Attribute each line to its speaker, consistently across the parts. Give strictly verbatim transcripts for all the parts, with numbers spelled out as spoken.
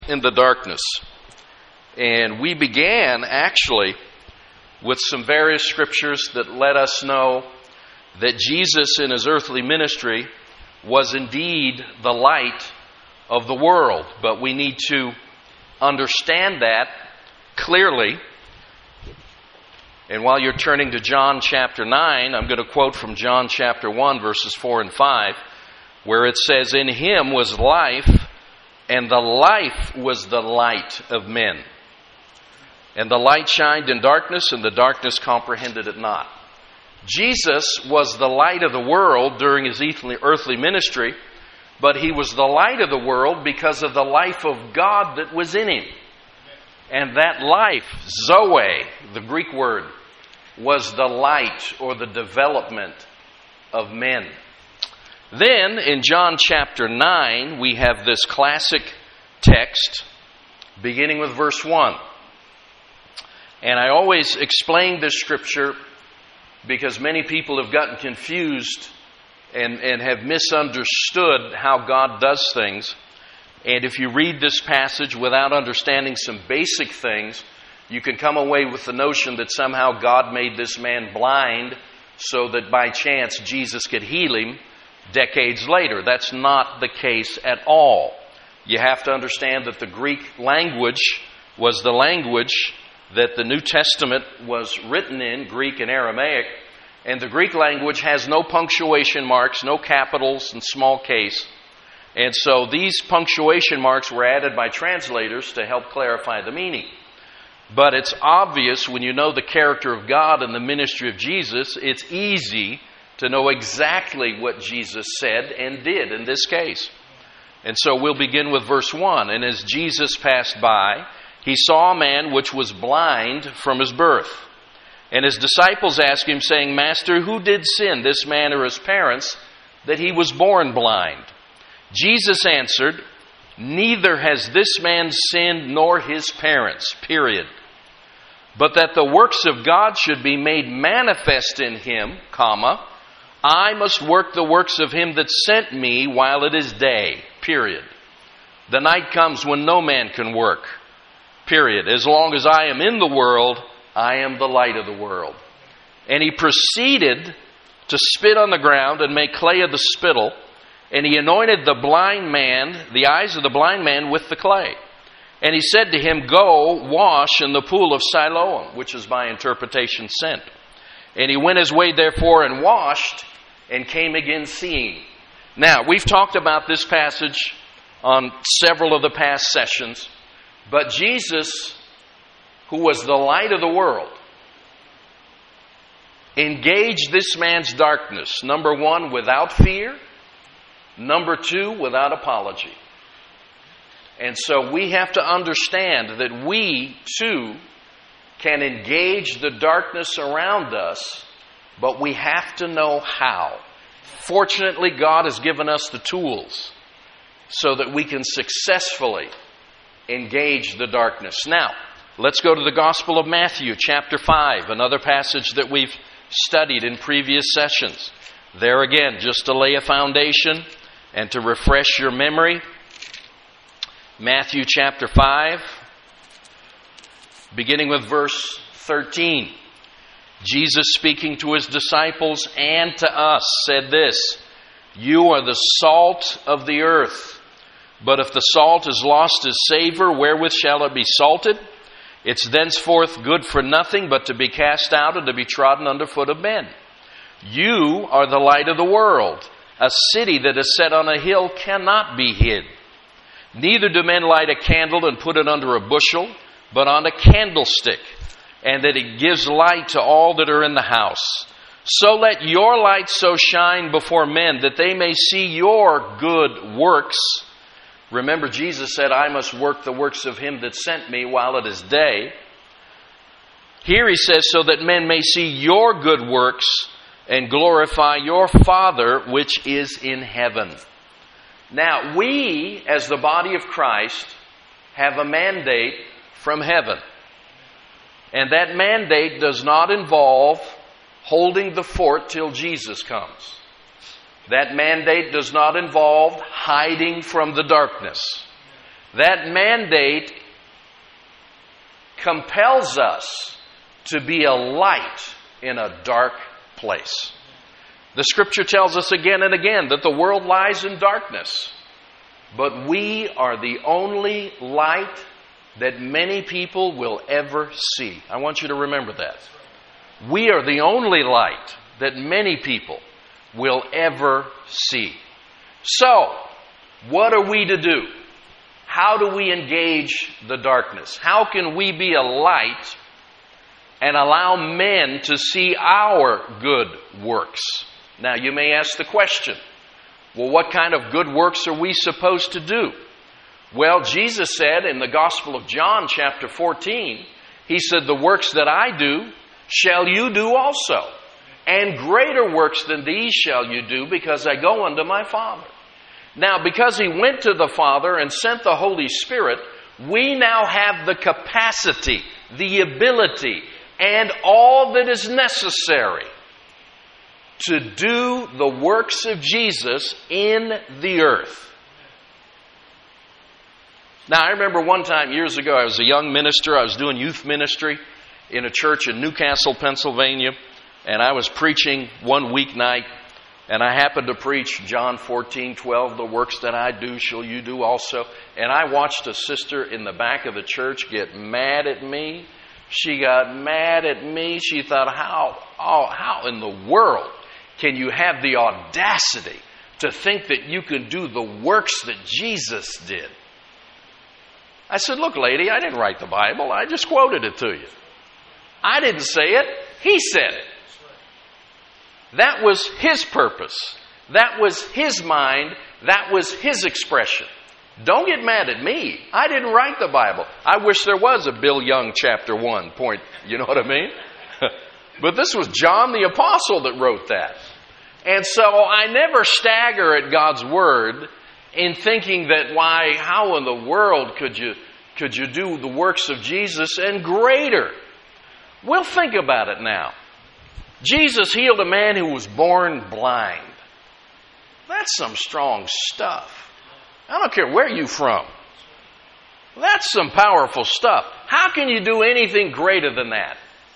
Speaker 1: in the darkness. And we began actually with some various scriptures that let us know that Jesus in his earthly ministry was indeed the light of the world. But we need to understand that clearly. And while you're turning to John chapter nine, I'm going to quote from John chapter one, verses four and five, where it says, "In him was life, and the life was the light of men. And the light shined in darkness, and the darkness comprehended it not." Jesus was the light of the world during his earthly ministry, but he was the light of the world because of the life of God that was in him. And that life, Zoe, the Greek word, was the light or the development of men. Then in John chapter nine, we have this classic text beginning with verse one. And I always explain this scripture because many people have gotten confused and, and have misunderstood how God does things. And if you read this passage without understanding some basic things, you can come away with the notion that somehow God made this man blind so that by chance Jesus could heal him decades later. That's not the case at all. You have to understand that the Greek language was the language that the New Testament was written in, Greek and Aramaic. And the Greek language has no punctuation marks, no capitals and small case. And so these punctuation marks were added by translators to help clarify the meaning. But it's obvious when you know the character of God and the ministry of Jesus, it's easy to know exactly what Jesus said and did in this case. And so we'll begin with verse one. "And as Jesus passed by, he saw a man which was blind from his birth. And his disciples asked him, saying, Master, who did sin, this man or his parents, that he was born blind? Jesus answered, Neither has this man sinned nor his parents, period. But that the works of God should be made manifest in him, comma, I must work the works of him that sent me while it is day, period. The night comes when no man can work, period. As long as I am in the world, I am the light of the world. And he proceeded to spit on the ground and make clay of the spittle, and he anointed the blind man, the eyes of the blind man with the clay. And he said to him, Go, wash in the pool of Siloam, which is by interpretation sent. And he went his way therefore and washed, and came again seeing. Now, we've talked about this passage on several of the past sessions, but Jesus, who was the light of the world, engaged this man's darkness, number one, without fear, number two, without apology. And so we have to understand that we, too, can engage the darkness around us, but we have to know how. Fortunately, God has given us the tools so that we can successfully engage the darkness. Now, let's go to the Gospel of Matthew, chapter five, another passage that we've studied in previous sessions. There again, just to lay a foundation and to refresh your memory. Matthew chapter five, beginning with verse thirteen. Jesus, speaking to his disciples and to us, said this, You are the salt of the earth. But if the salt has lost its savor, wherewith shall it be salted? It's thenceforth good for nothing but to be cast out and to be trodden under foot of men. You are the light of the world. A city that is set on a hill cannot be hid. Neither do men light a candle and put it under a bushel, but on a candlestick, and that it gives light to all that are in the house. So let your light so shine before men that they may see your good works. Remember, Jesus said, I must work the works of him that sent me while it is day. Here he says, so that men may see your good works and glorify your Father which is in heaven. Now, we, as the body of Christ, have a mandate from heaven. And that mandate does not involve holding the fort till Jesus comes. That mandate does not involve hiding from the darkness. That mandate compels us to be a light in a dark place. The Scripture tells us again and again that the world lies in darkness, but we are the only light that many people will ever see. I want you to remember that. We are the only light that many people will ever see. So, what are we to do? How do we engage the darkness? How can we be a light and allow men to see our good works? Now, you may ask the question, well, what kind of good works are we supposed to do? Well, Jesus said in the Gospel of John, chapter fourteen, He said, the works that I do shall you do also, and greater works than these shall you do, because I go unto my Father. Now, because He went to the Father and sent the Holy Spirit, we now have the capacity, the ability, and all that is necessary to do the works of Jesus in the earth. Now, I remember one time years ago, I was a young minister. I was doing youth ministry in a church in Newcastle, Pennsylvania, and I was preaching one weeknight. And I happened to preach John fourteen twelve, the works that I do shall you do also. And I watched a sister in the back of the church get mad at me. She got mad at me. She thought, how, oh, how in the world can you have the audacity to think that you can do the works that Jesus did? I said, look, lady, I didn't write the Bible. I just quoted it to you. I didn't say it. He said it. That was His purpose. That was His mind. That was His expression. Don't get mad at me. I didn't write the Bible. I wish there was a Bill Young chapter one point. You know what I mean? But this was John the Apostle that wrote that. And so I never stagger at God's Word in thinking that, why, how in the world could you, could you do the works of Jesus and greater? Well, think about it now. Jesus healed a man who was born blind. That's some strong stuff. I don't care where you're from. That's some powerful stuff. How can you do anything greater than that?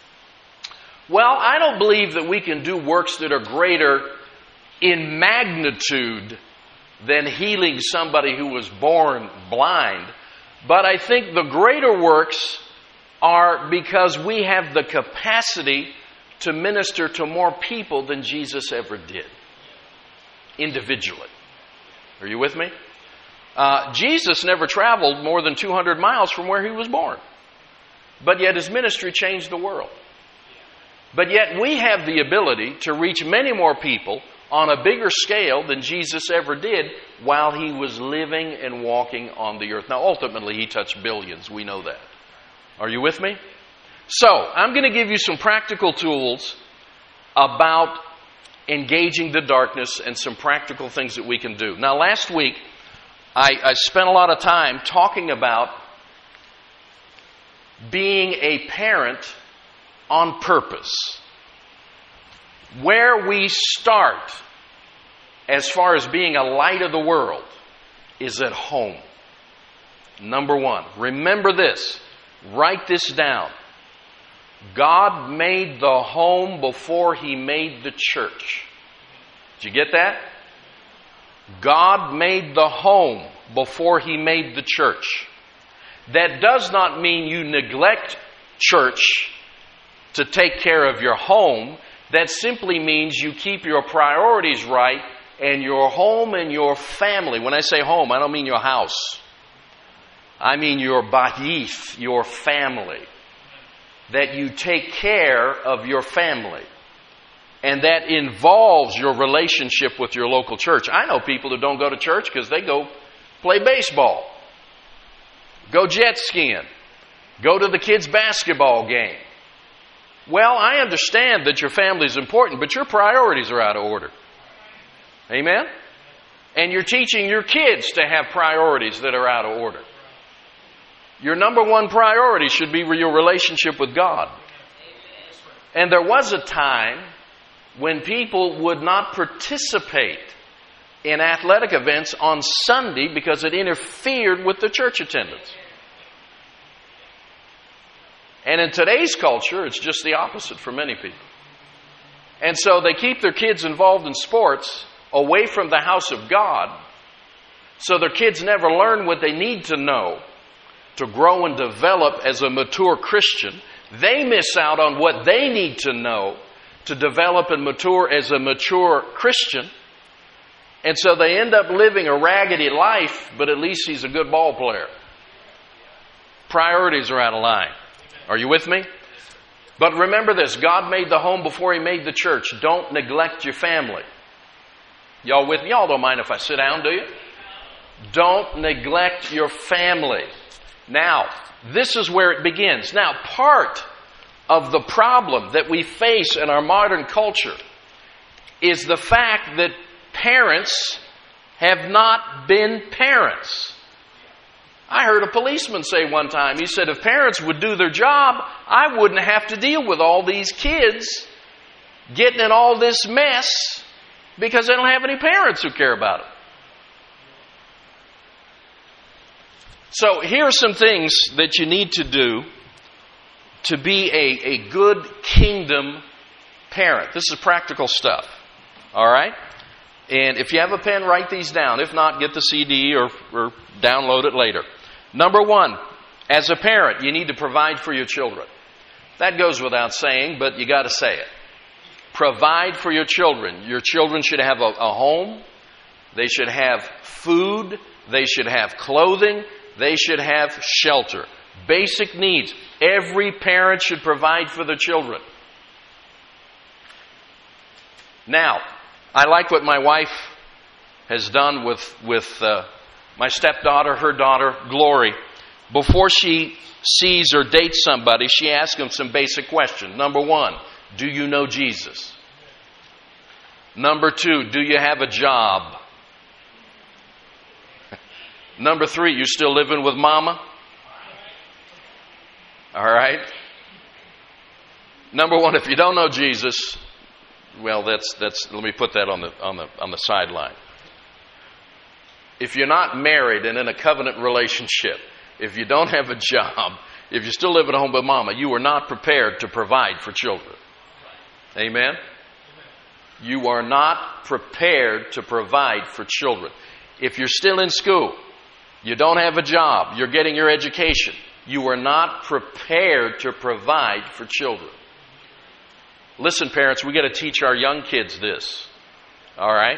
Speaker 1: Well, I don't believe that we can do works that are greater in magnitude than healing somebody who was born blind. But I think the greater works are because we have the capacity to minister to more people than Jesus ever did, individually. Are you with me? Uh, Jesus never traveled more than two hundred miles from where He was born. But yet His ministry changed the world. But yet we have the ability to reach many more people on a bigger scale than Jesus ever did while He was living and walking on the earth. Now, ultimately, He touched billions. We know that. Are you with me? So, I'm going to give you some practical tools about engaging the darkness and some practical things that we can do. Now, last week, I, I spent a lot of time talking about being a parent on purpose. Where we start as far as being a light of the world is at home. Number one, remember this. Write this down. God made the home before He made the church. Did you get that? God made the home before He made the church. That does not mean you neglect church to take care of your home. That simply means you keep your priorities right and your home and your family. When I say home, I don't mean your house. I mean your bayith, your family. That you take care of your family. And that involves your relationship with your local church. I know people who don't go to church because they go play baseball, go jet skiing, go to the kids' basketball game. Well, I understand that your family is important, but your priorities are out of order. Amen? And you're teaching your kids to have priorities that are out of order. Your number one priority should be your relationship with God. And there was a time when people would not participate in athletic events on Sunday because it interfered with the church attendance. And in today's culture, it's just the opposite for many people. And so they keep their kids involved in sports away from the house of God, so their kids never learn what they need to know to grow and develop as a mature Christian. They miss out on what they need to know to develop and mature as a mature Christian. And so they end up living a raggedy life, but at least he's a good ball player. Priorities are out of line. Are you with me? But remember this, God made the home before He made the church. Don't neglect your family. Y'all with me? Y'all don't mind if I sit down, do you? Don't neglect your family. Now, this is where it begins. Now, part of the problem that we face in our modern culture is the fact that parents have not been parents. I heard a policeman say one time, he said, if parents would do their job, I wouldn't have to deal with all these kids getting in all this mess because they don't have any parents who care about it. So here are some things that you need to do to be a, a good kingdom parent. This is practical stuff. All right? And if you have a pen, write these down. If not, get the C D or, or download it later. Number one, as a parent, you need to provide for your children. That goes without saying, but you got to say it. Provide for your children. Your children should have a, a home. They should have food. They should have clothing. They should have shelter. Basic needs. Every parent should provide for their children. Now, I like what my wife has done with, with uh, my stepdaughter, her daughter, Glory. Before she sees or dates somebody, she asks them some basic questions. Number one, do you know Jesus? Number two, do you have a job? Number three, you still living with mama? All right. Number one, if you don't know Jesus, well, that's that's. Let me put that on the on the on the sideline. If you're not married and in a covenant relationship, if you don't have a job, if you still live at home with mama, you are not prepared to provide for children. Amen. You are not prepared to provide for children. If you're still in school, you don't have a job, you're getting your education, you are not prepared to provide for children. Listen, parents, we got to teach our young kids this. All right?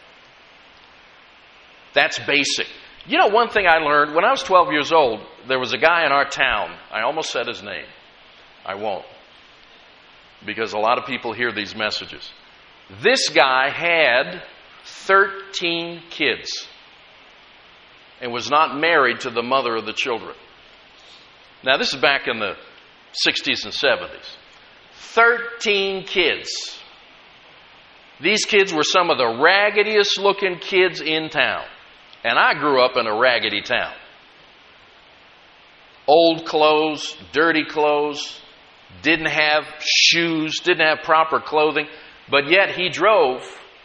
Speaker 1: That's basic. You know, one thing I learned, when I was twelve years old, there was a guy in our town. I almost said his name. I won't. Because a lot of people hear these messages. This guy had thirteen kids and was not married to the mother of the children. Now, this is back in the sixties and seventies. thirteen kids. These kids were some of the raggediest looking kids in town. And I grew up in a raggedy town. Old clothes, dirty clothes, didn't have shoes, didn't have proper clothing, but yet he drove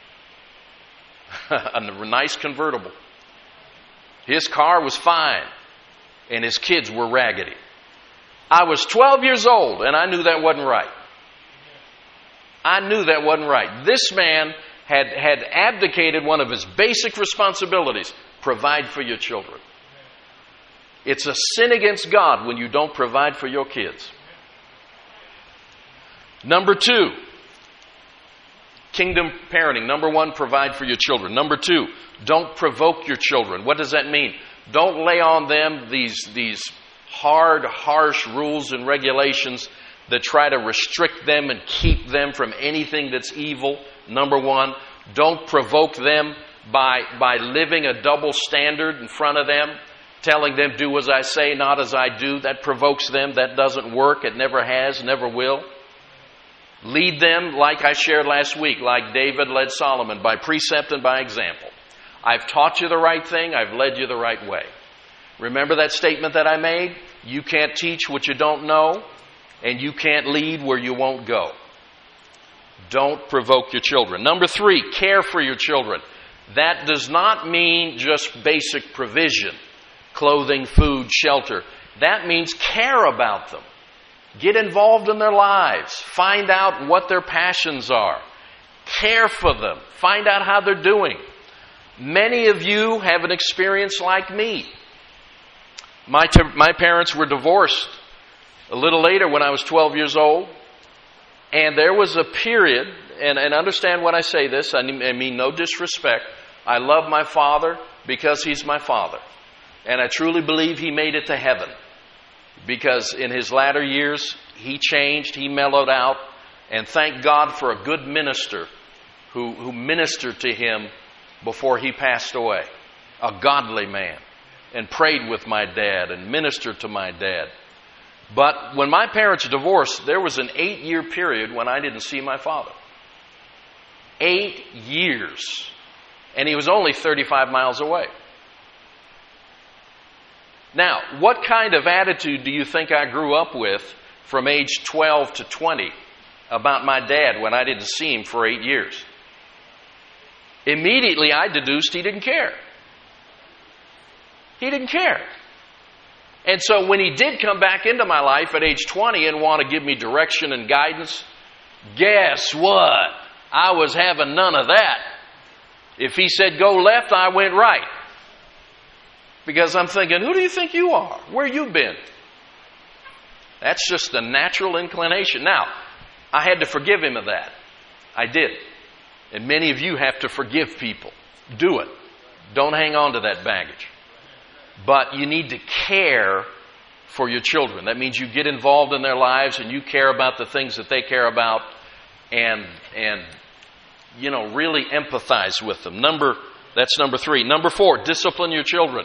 Speaker 1: a nice convertible. His car was fine, and his kids were raggedy. I was twelve years old, and I knew that wasn't right. I knew that wasn't right. This man had, had abdicated one of his basic responsibilities, provide for your children. It's a sin against God when you don't provide for your kids. Number two, kingdom parenting. Number one, provide for your children. Number two, don't provoke your children. What does that mean? Don't lay on them these, these hard, harsh rules and regulations that try to restrict them and keep them from anything that's evil. Number one, don't provoke them by, by living a double standard in front of them, telling them, do as I say, not as I do. That provokes them. That doesn't work. It never has, never will. Lead them, like I shared last week, like David led Solomon, by precept and by example. I've taught you the right thing. I've led you the right way. Remember that statement that I made? You can't teach what you don't know, and you can't lead where you won't go. Don't provoke your children. Number three, care for your children. That does not mean just basic provision, clothing, food, shelter. That means care about them. Get involved in their lives. Find out what their passions are. Care for them. Find out how they're doing. Many of you have an experience like me. My, t- my parents were divorced a little later when I was twelve years old. And there was a period, and, and understand when I say this, I mean, I mean no disrespect. I love my father because he's my father. And I truly believe he made it to heaven. Because in his latter years, he changed, he mellowed out. And thank God for a good minister who, who ministered to him before he passed away. A godly man. And prayed with my dad and ministered to my dad. But when my parents divorced, there was an eight-year period when I didn't see my father. Eight years. And he was only thirty-five miles away. Now, what kind of attitude do you think I grew up with from age twelve to twenty about my dad when I didn't see him for eight years? Immediately I deduced he didn't care. He didn't care. And so when he did come back into my life at age twenty and want to give me direction and guidance, guess what? I was having none of that. If he said go left, I went right. Because I'm thinking, who do you think you are? Where you been? That's just a natural inclination. Now, I had to forgive him of that. I did. And many of you have to forgive people. Do it. Don't hang on to that baggage. But you need to care for your children. That means you get involved in their lives and you care about the things that they care about and, and you know, really empathize with them. Number, that's number three. Number four, discipline your children.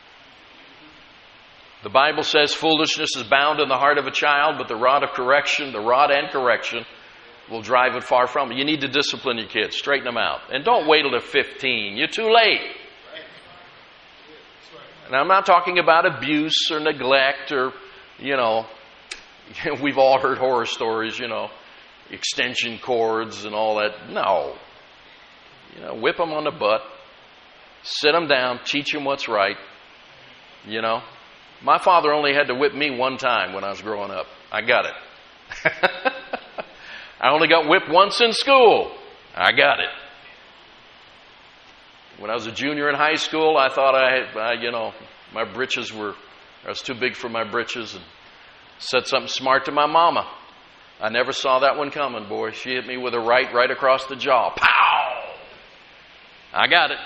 Speaker 1: The Bible says foolishness is bound in the heart of a child, but the rod of correction, the rod and correction, will drive it far from it. You need to discipline your kids. Straighten them out. And don't wait till they're fifteen. You're too late. Now, I'm not talking about abuse or neglect or, you know, we've all heard horror stories, you know, extension cords and all that. No. You know, whip them on the butt, sit them down, teach them what's right, you know. My father only had to whip me one time when I was growing up. I got it. I only got whipped once in school. I got it. When I was a junior in high school, I thought I had, uh, you know, my britches were, I was too big for my britches and said something smart to my mama. I never saw that one coming, boy. She hit me with a right, right across the jaw. Pow! I got it.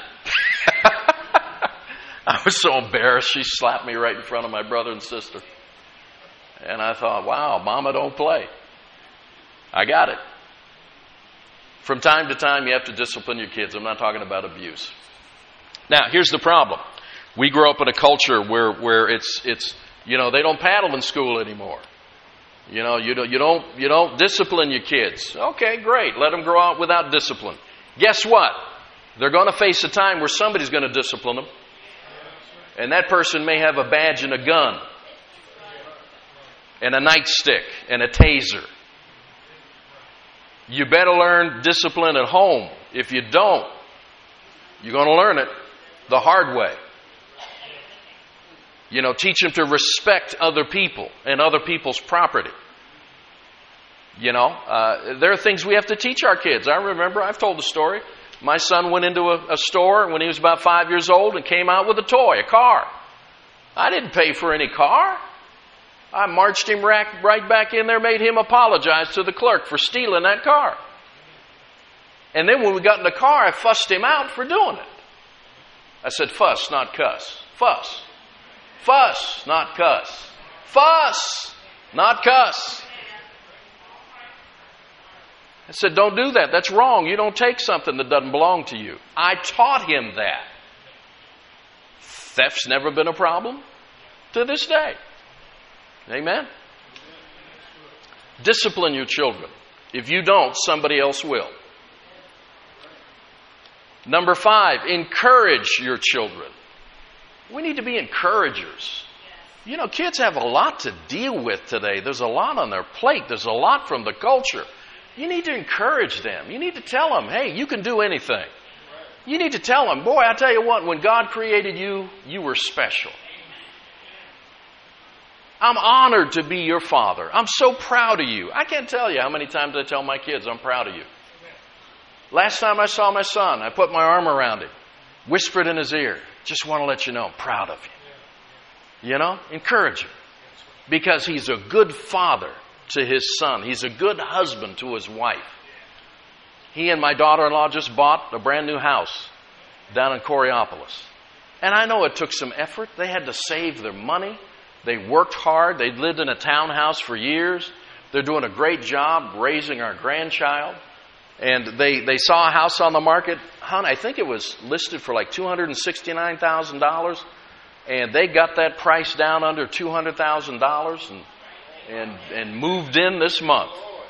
Speaker 1: I was so embarrassed. She slapped me right in front of my brother and sister. And I thought, wow, mama don't play. I got it. From time to time, you have to discipline your kids. I'm not talking about abuse. Now, here's the problem. We grew up in a culture where, where it's, it's, you know, they don't paddle in school anymore. You know, you don't, you don't, you don't discipline your kids. Okay, great. Let them grow out without discipline. Guess what? They're going to face a time where somebody's going to discipline them. And that person may have a badge and a gun. And a nightstick and a taser. You better learn discipline at home. If you don't, you're going to learn it the hard way. You know, teach them to respect other people and other people's property. You know, uh, there are things we have to teach our kids. I remember, I've told the story. My son went into a, a store when he was about five years old and came out with a toy, a car. I didn't pay for any car. I marched him right, right back in there, made him apologize to the clerk for stealing that car. And then when we got in the car, I fussed him out for doing it. I said, fuss, not cuss. Fuss. Fuss, not cuss. Fuss, not cuss. I said, don't do that. That's wrong. You don't take something that doesn't belong to you. I taught him that. Theft's never been a problem to this day. Amen? Discipline your children. If you don't, somebody else will. Number five, encourage your children. We need to be encouragers. You know, kids have a lot to deal with today. There's a lot on their plate. There's a lot from the culture. You need to encourage them. You need to tell them, hey, you can do anything. You need to tell them, boy, I tell you what, when God created you, you were special. I'm honored to be your father. I'm so proud of you. I can't tell you how many times I tell my kids, I'm proud of you. Last time I saw my son, I put my arm around him, whispered in his ear, just want to let you know I'm proud of you. You know, encourage him. Because he's a good father to his son. He's a good husband to his wife. He and my daughter-in-law just bought a brand new house down in Coraopolis. And I know it took some effort. They had to save their money. They worked hard. They'd lived in a townhouse for years. They're doing a great job raising our grandchild. And they, they saw a house on the market. Hon, I think it was listed for like two hundred sixty-nine thousand dollars. And they got that price down under two hundred thousand dollars and, and, and moved in this month.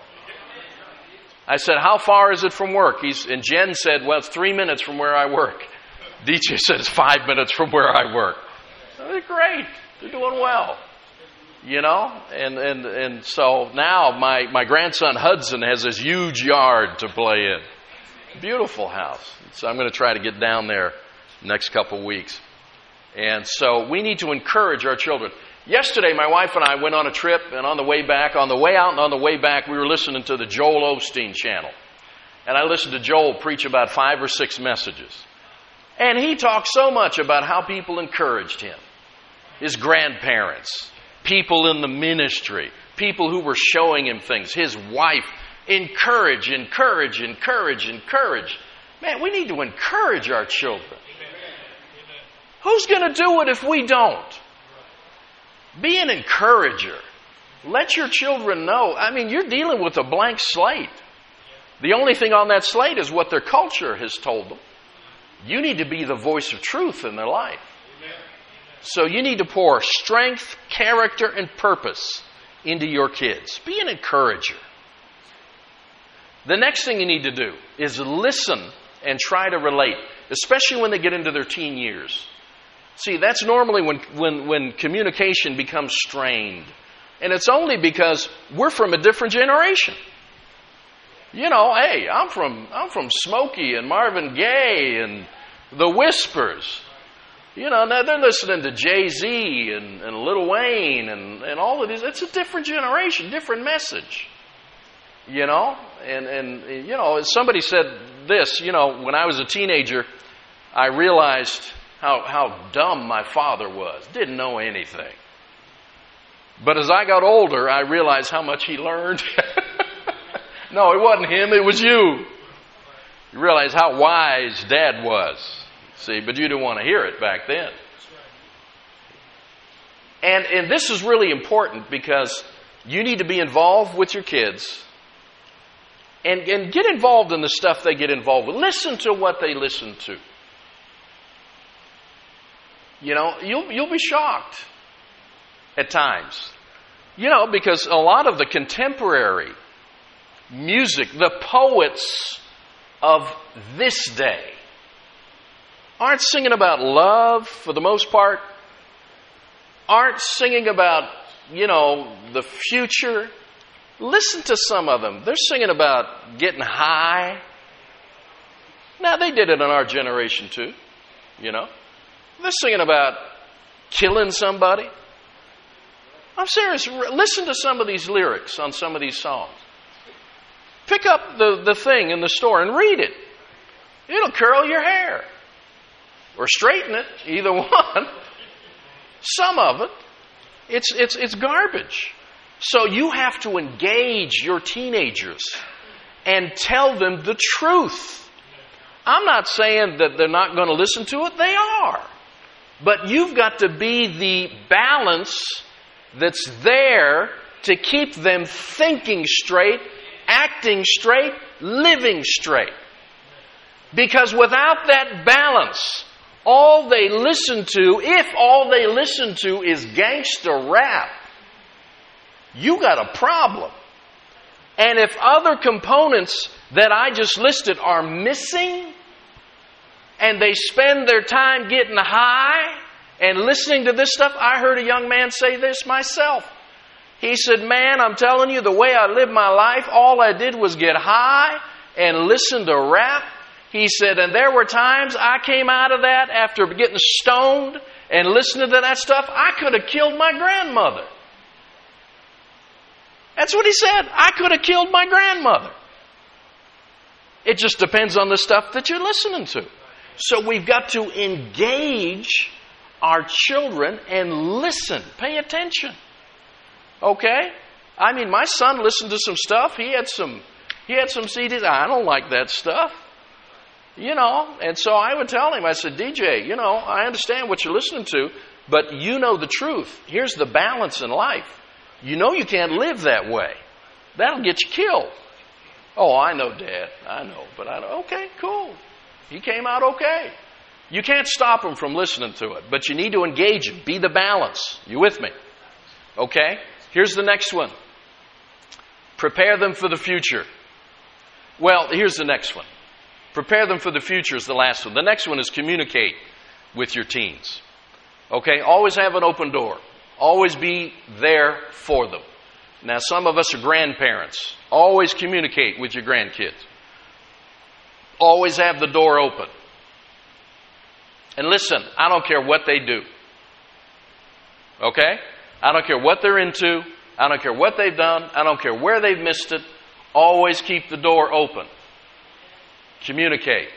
Speaker 1: I said, how far is it from work? He's, and Jen said, well, it's three minutes from where I work. D J says five minutes from where I work. So they're great. They're doing well. You know? And, and, and so now my, my grandson Hudson has this huge yard to play in. Beautiful house. So I'm going to try to get down there next couple weeks. And so we need to encourage our children. Yesterday, my wife and I went on a trip, and on the way back, on the way out and on the way back, we were listening to the Joel Osteen channel. And I listened to Joel preach about five or six messages. And he talked so much about how people encouraged him. His grandparents, people in the ministry, people who were showing him things, his wife. Encourage, encourage, encourage, encourage. Man, we need to encourage our children. Who's going to do it if we don't? Be an encourager. Let your children know. I mean, you're dealing with a blank slate. The only thing on that slate is what their culture has told them. You need to be the voice of truth in their life. So you need to pour strength, character, and purpose into your kids. Be an encourager. The next thing you need to do is listen and try to relate, especially when they get into their teen years. See, that's normally when, when, when communication becomes strained. And it's only because we're from a different generation. You know, hey, I'm from I'm from Smokey and Marvin Gaye and the Whispers. You know, now they're listening to Jay-Z and, and Lil Wayne and, and all of these. It's a different generation, different message. You know, and, and, you know, somebody said this, you know, when I was a teenager, I realized how, how dumb my father was. Didn't know anything. But as I got older, I realized how much he learned. No, it wasn't him, it was you. You realize how wise Dad was. See, but you didn't want to hear it back then. And, and this is really important because you need to be involved with your kids. And, and get involved in the stuff they get involved with. Listen to what they listen to. You know, you'll you'll be shocked at times. You know, because a lot of the contemporary music, the poets of this day, aren't singing about love for the most part, aren't singing about, you know, the future. Listen to some of them. They're singing about getting high. Now, they did it in our generation too, you know. They're singing about killing somebody. I'm serious. Listen to some of these lyrics on some of these songs. Pick up the, the thing in the store and read it. It'll curl your hair. Or straighten it, either one. Some of it, it's it's it's garbage. So you have to engage your teenagers and tell them the truth. I'm not saying that they're not going to listen to it. They are. But you've got to be the balance that's there to keep them thinking straight, acting straight, living straight. Because without that balance, all they listen to, if all they listen to is gangster rap, you got a problem. And if other components that I just listed are missing, and they spend their time getting high and listening to this stuff, I heard a young man say this myself. He said, man, I'm telling you, the way I lived my life, all I did was get high and listen to rap. He said, and there were times I came out of that after getting stoned and listening to that stuff, I could have killed my grandmother. That's what he said. I could have killed my grandmother. It just depends on the stuff that you're listening to. So we've got to engage our children and listen. Pay attention. Okay? I mean, my son listened to some stuff. He had some, he had some C Ds. I don't like that stuff. You know, and so I would tell him, I said, D J, you know, I understand what you're listening to, but you know the truth. Here's the balance in life. You know you can't live that way. That'll get you killed. Oh, I know, Dad. I know. But I know. Okay, cool. He came out okay. You can't stop him from listening to it, but you need to engage him. Be the balance. You with me? Okay? Here's the next one. Prepare them for the future. Well, here's the next one. Prepare them for the future is the last one. The next one is communicate with your teens. Okay? Always have an open door. Always be there for them. Now, some of us are grandparents. Always communicate with your grandkids. Always have the door open. And listen, I don't care what they do. Okay? I don't care what they're into. I don't care what they've done. I don't care where they've missed it. Always keep the door open. Communicate.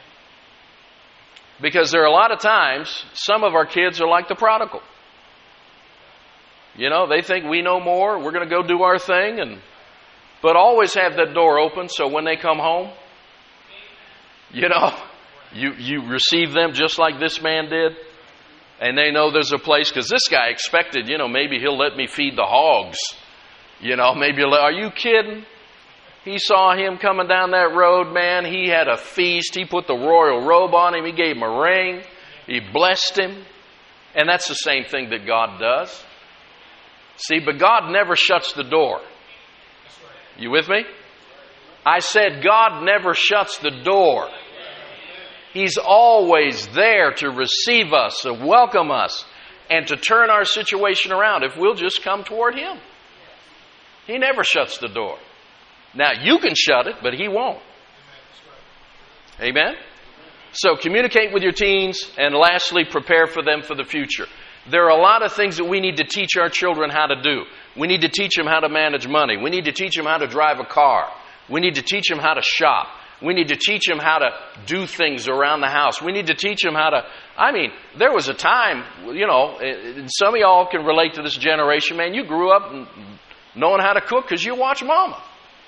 Speaker 1: Because there are a lot of times, some of our kids are like the prodigal. You know, they think we know more, we're going to go do our thing, and but always have that door open so when they come home, you know, you, you receive them just like this man did, and they know there's a place, because this guy expected, you know, maybe he'll let me feed the hogs. You know, maybe he'll let, are you kidding? He saw him coming down that road, man. He had a feast. He put the royal robe on him. He gave him a ring. He blessed him. And that's the same thing that God does. See, but God never shuts the door. You with me? I said God never shuts the door. He's always there to receive us, to welcome us, and to turn our situation around if we'll just come toward Him. He never shuts the door. Now, you can shut it, but He won't. Amen? So, communicate with your teens, and lastly, prepare for them for the future. There are a lot of things that we need to teach our children how to do. We need to teach them how to manage money. We need to teach them how to drive a car. We need to teach them how to shop. We need to teach them how to do things around the house. We need to teach them how to... I mean, there was a time, you know, and some of y'all can relate to this generation, man. You grew up knowing how to cook because you watched Mama.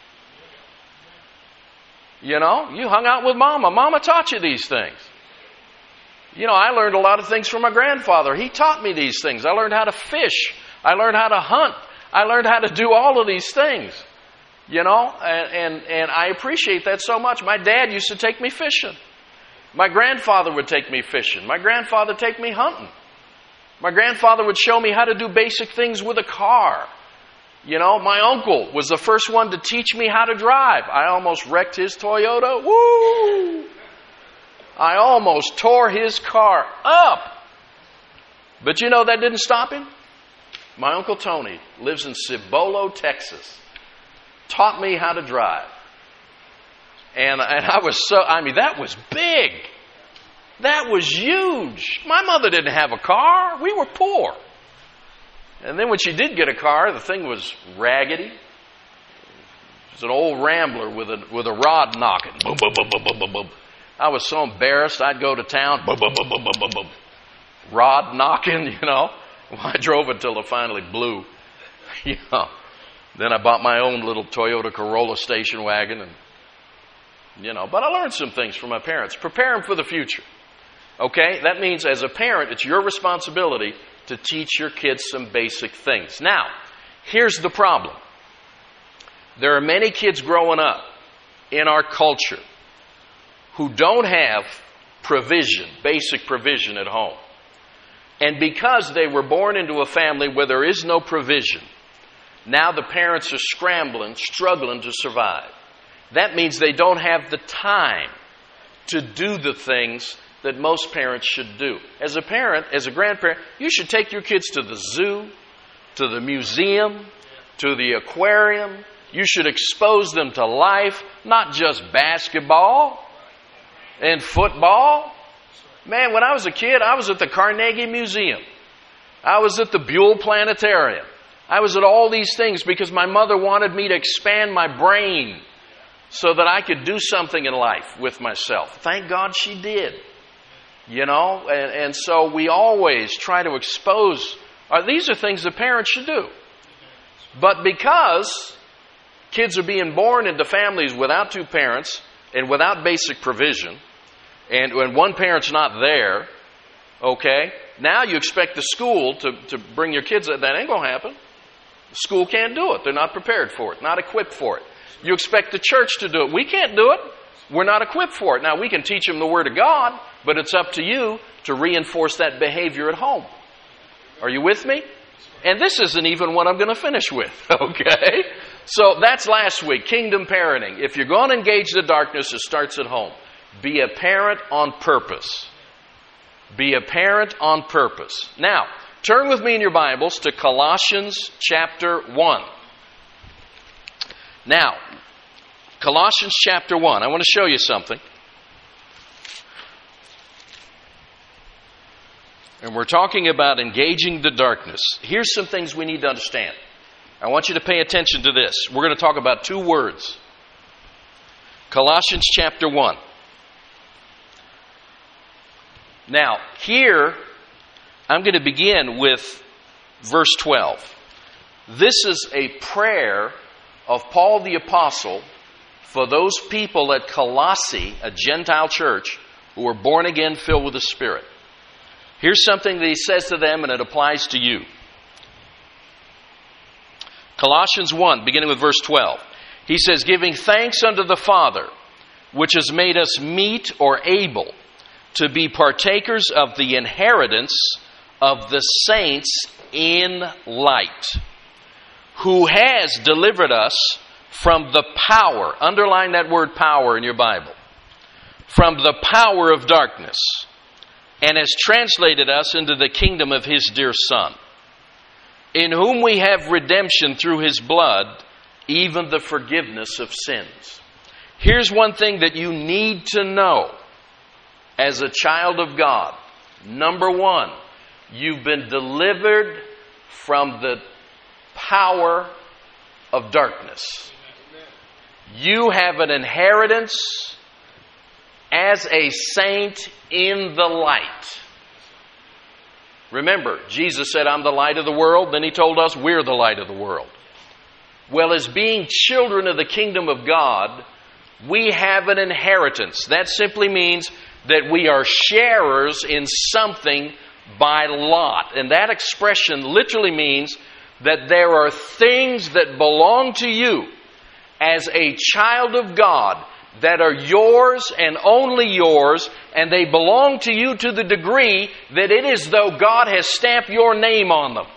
Speaker 1: You know, you hung out with Mama. Mama taught you these things. You know, I learned a lot of things from my grandfather. He taught me these things. I learned how to fish. I learned how to hunt. I learned how to do all of these things. You know, and, and, and I appreciate that so much. My dad used to take me fishing. My grandfather would take me fishing. My grandfather would take me hunting. My grandfather would show me how to do basic things with a car. You know, my uncle was the first one to teach me how to drive. I almost wrecked his Toyota. Woo! I almost tore his car up. But you know that didn't stop him? My Uncle Tony lives in Cibolo, Texas. Taught me how to drive. And, and I was so, I mean, that was big. That was huge. My mother didn't have a car. We were poor. And then when she did get a car, the thing was raggedy. It was an old Rambler with a, with a rod knocking. Boom, boom, boom, boom, boom, boom, boom. I was so embarrassed. I'd go to town. Boom, boom, boom, boom, boom, boom, boom. Rod knocking, you know. Well, I drove it till it finally blew. You know. Then I bought my own little Toyota Corolla station wagon. And, you know, but I learned some things from my parents. Prepare them for the future. Okay? That means as a parent, it's your responsibility to teach your kids some basic things. Now, here's the problem. There are many kids growing up in our culture who don't have provision, basic provision at home. And because they were born into a family where there is no provision, now the parents are scrambling, struggling to survive. That means they don't have the time to do the things that most parents should do. As a parent, as a grandparent, you should take your kids to the zoo, to the museum, to the aquarium. You should expose them to life, not just basketball. And football. Man, when I was a kid, I was at the Carnegie Museum. I was at the Buell Planetarium. I was at all these things because my mother wanted me to expand my brain so that I could do something in life with myself. Thank God she did. You know, and, and so we always try to expose, uh, these are things that parents should do. But because kids are being born into families without two parents and without basic provision, and when one parent's not there, okay, now you expect the school to, to bring your kids, that ain't going to happen. The school can't do it. They're not prepared for it, not equipped for it. You expect the church to do it. We can't do it. We're not equipped for it. Now, we can teach them the Word of God, but it's up to you to reinforce that behavior at home. Are you with me? And this isn't even what I'm going to finish with, okay? So that's last week, kingdom parenting. If you're going to engage the darkness, it starts at home. Be a parent on purpose. Be a parent on purpose. Now, turn with me in your Bibles to Colossians chapter one. Now, Colossians chapter one. I want to show you something. And we're talking about engaging the darkness. Here's some things we need to understand. I want you to pay attention to this. We're going to talk about two words. Colossians chapter one. Now, here, I'm going to begin with verse twelve. This is a prayer of Paul the Apostle for those people at Colossae, a Gentile church, who were born again, filled with the Spirit. Here's something that he says to them, and it applies to you. Colossians one, beginning with verse twelve. He says, giving thanks unto the Father, which has made us meet or able to be partakers of the inheritance of the saints in light, who has delivered us from the power, underline that word power in your Bible, from the power of darkness, and has translated us into the kingdom of His dear Son, in whom we have redemption through His blood, even the forgiveness of sins. Here's one thing that you need to know as a child of God. Number one, you've been delivered from the power of darkness. You have an inheritance as a saint in the light. Remember, Jesus said, I'm the light of the world. Then He told us we're the light of the world. Well, as being children of the kingdom of God, we have an inheritance. That simply means that we are sharers in something by lot. And that expression literally means that there are things that belong to you as a child of God that are yours and only yours, and they belong to you to the degree that it is though God has stamped your name on them.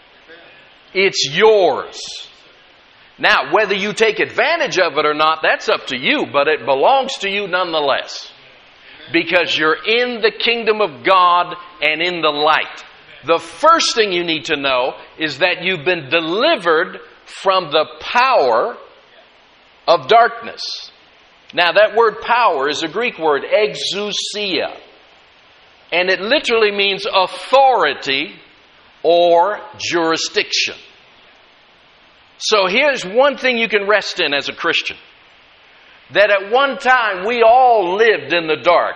Speaker 1: It's yours. Now, whether you take advantage of it or not, that's up to you, but it belongs to you nonetheless. Because you're in the kingdom of God and in the light. The first thing you need to know is that you've been delivered from the power of darkness. Now, that word power is a Greek word, exousia. And it literally means authority or jurisdiction. So here's one thing you can rest in as a Christian. That at one time we all lived in the dark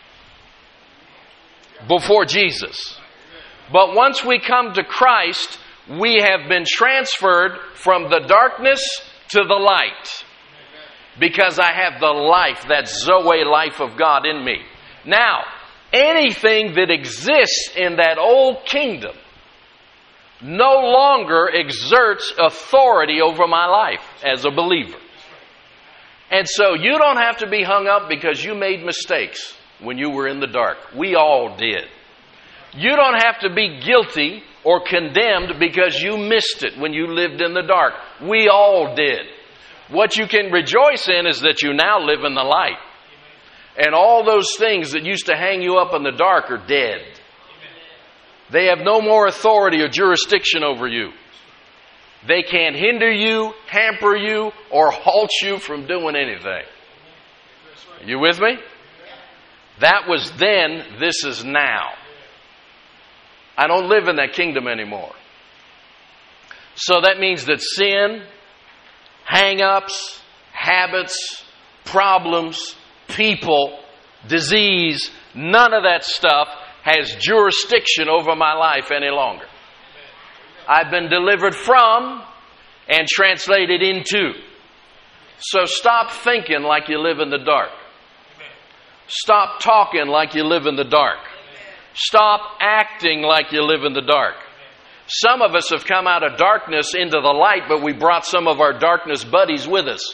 Speaker 1: before Jesus. But once we come to Christ, we have been transferred from the darkness to the light. Because I have the life, that Zoe life of God in me. Now, anything that exists in that old kingdom no longer exerts authority over my life as a believer. And so you don't have to be hung up because you made mistakes when you were in the dark. We all did. You don't have to be guilty or condemned because you missed it when you lived in the dark. We all did. What you can rejoice in is that you now live in the light. And all those things that used to hang you up in the dark are dead. They have no more authority or jurisdiction over you. They can't hinder you, hamper you, or halt you from doing anything. You with me? That was then, this is now. I don't live in that kingdom anymore. So that means that sin, hang-ups, habits, problems, people, disease, none of that stuff has jurisdiction over my life any longer. I've been delivered from and translated into. So stop thinking like you live in the dark. Stop talking like you live in the dark. Stop acting like you live in the dark. Some of us have come out of darkness into the light, but we brought some of our darkness buddies with us.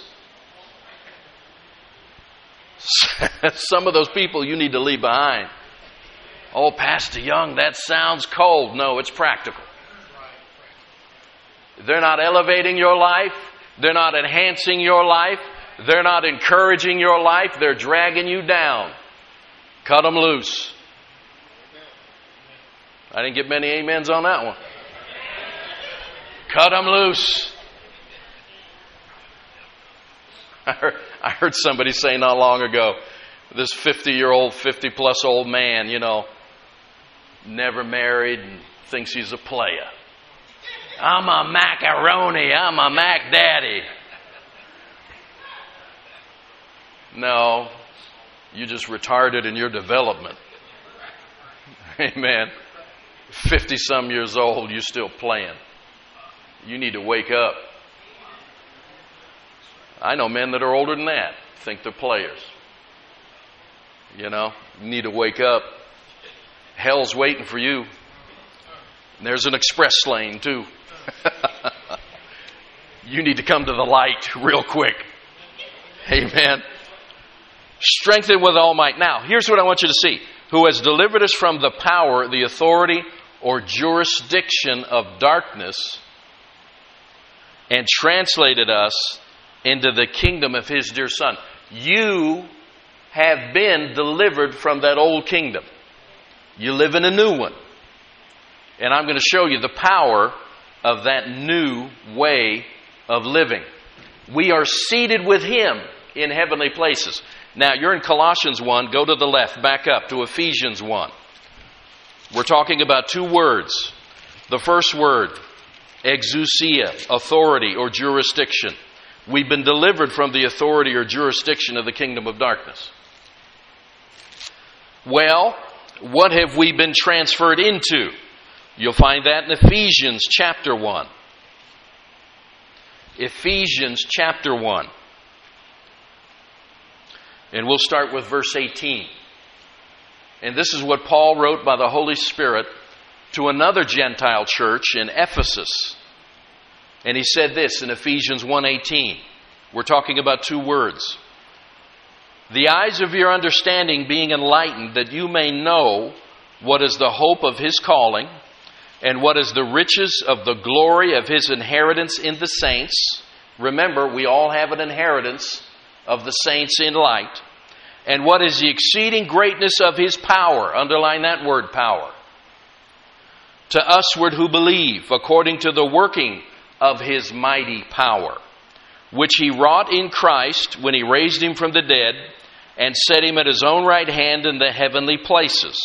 Speaker 1: Some of those people you need to leave behind. Oh, Pastor Young, that sounds cold. No, it's practical. They're not elevating your life. They're not enhancing your life. They're not encouraging your life. They're dragging you down. Cut them loose. I didn't get many amens on that one. Cut them loose. I heard, I heard somebody say not long ago, this fifty-year-old, fifty-plus old man, you know, never married and thinks he's a player. I'm a macaroni. I'm a Mac Daddy. No, you just retarded in your development. Amen. fifty-some years old, you're still playing. You need to wake up. I know men that are older than that think they're players. You know, you need to wake up. Hell's waiting for you. And there's an express lane too. You need to come to the light real quick. Amen. Strengthened with all might. Now, here's what I want you to see. Who has delivered us from the power, the authority, or jurisdiction of darkness, and translated us into the kingdom of His dear Son. You have been delivered from that old kingdom. You live in a new one. And I'm going to show you the power of that new way of living. We are seated with Him in heavenly places. Now, you're in Colossians one. Go to the left, back up to Ephesians one. We're talking about two words. The first word, exousia, authority or jurisdiction. We've been delivered from the authority or jurisdiction of the kingdom of darkness. Well, what have we been transferred into? You'll find that in Ephesians chapter one. Ephesians chapter one. And we'll start with verse eighteen. And this is what Paul wrote by the Holy Spirit to another Gentile church in Ephesus. And he said this in Ephesians one eighteen. We're talking about two words. The eyes of your understanding being enlightened, that you may know what is the hope of His calling, and what is the riches of the glory of His inheritance in the saints. Remember, we all have an inheritance of the saints in light. And what is the exceeding greatness of His power? Underline that word, power. To usward who believe, according to the working of His mighty power, which He wrought in Christ when He raised Him from the dead and set Him at His own right hand in the heavenly places,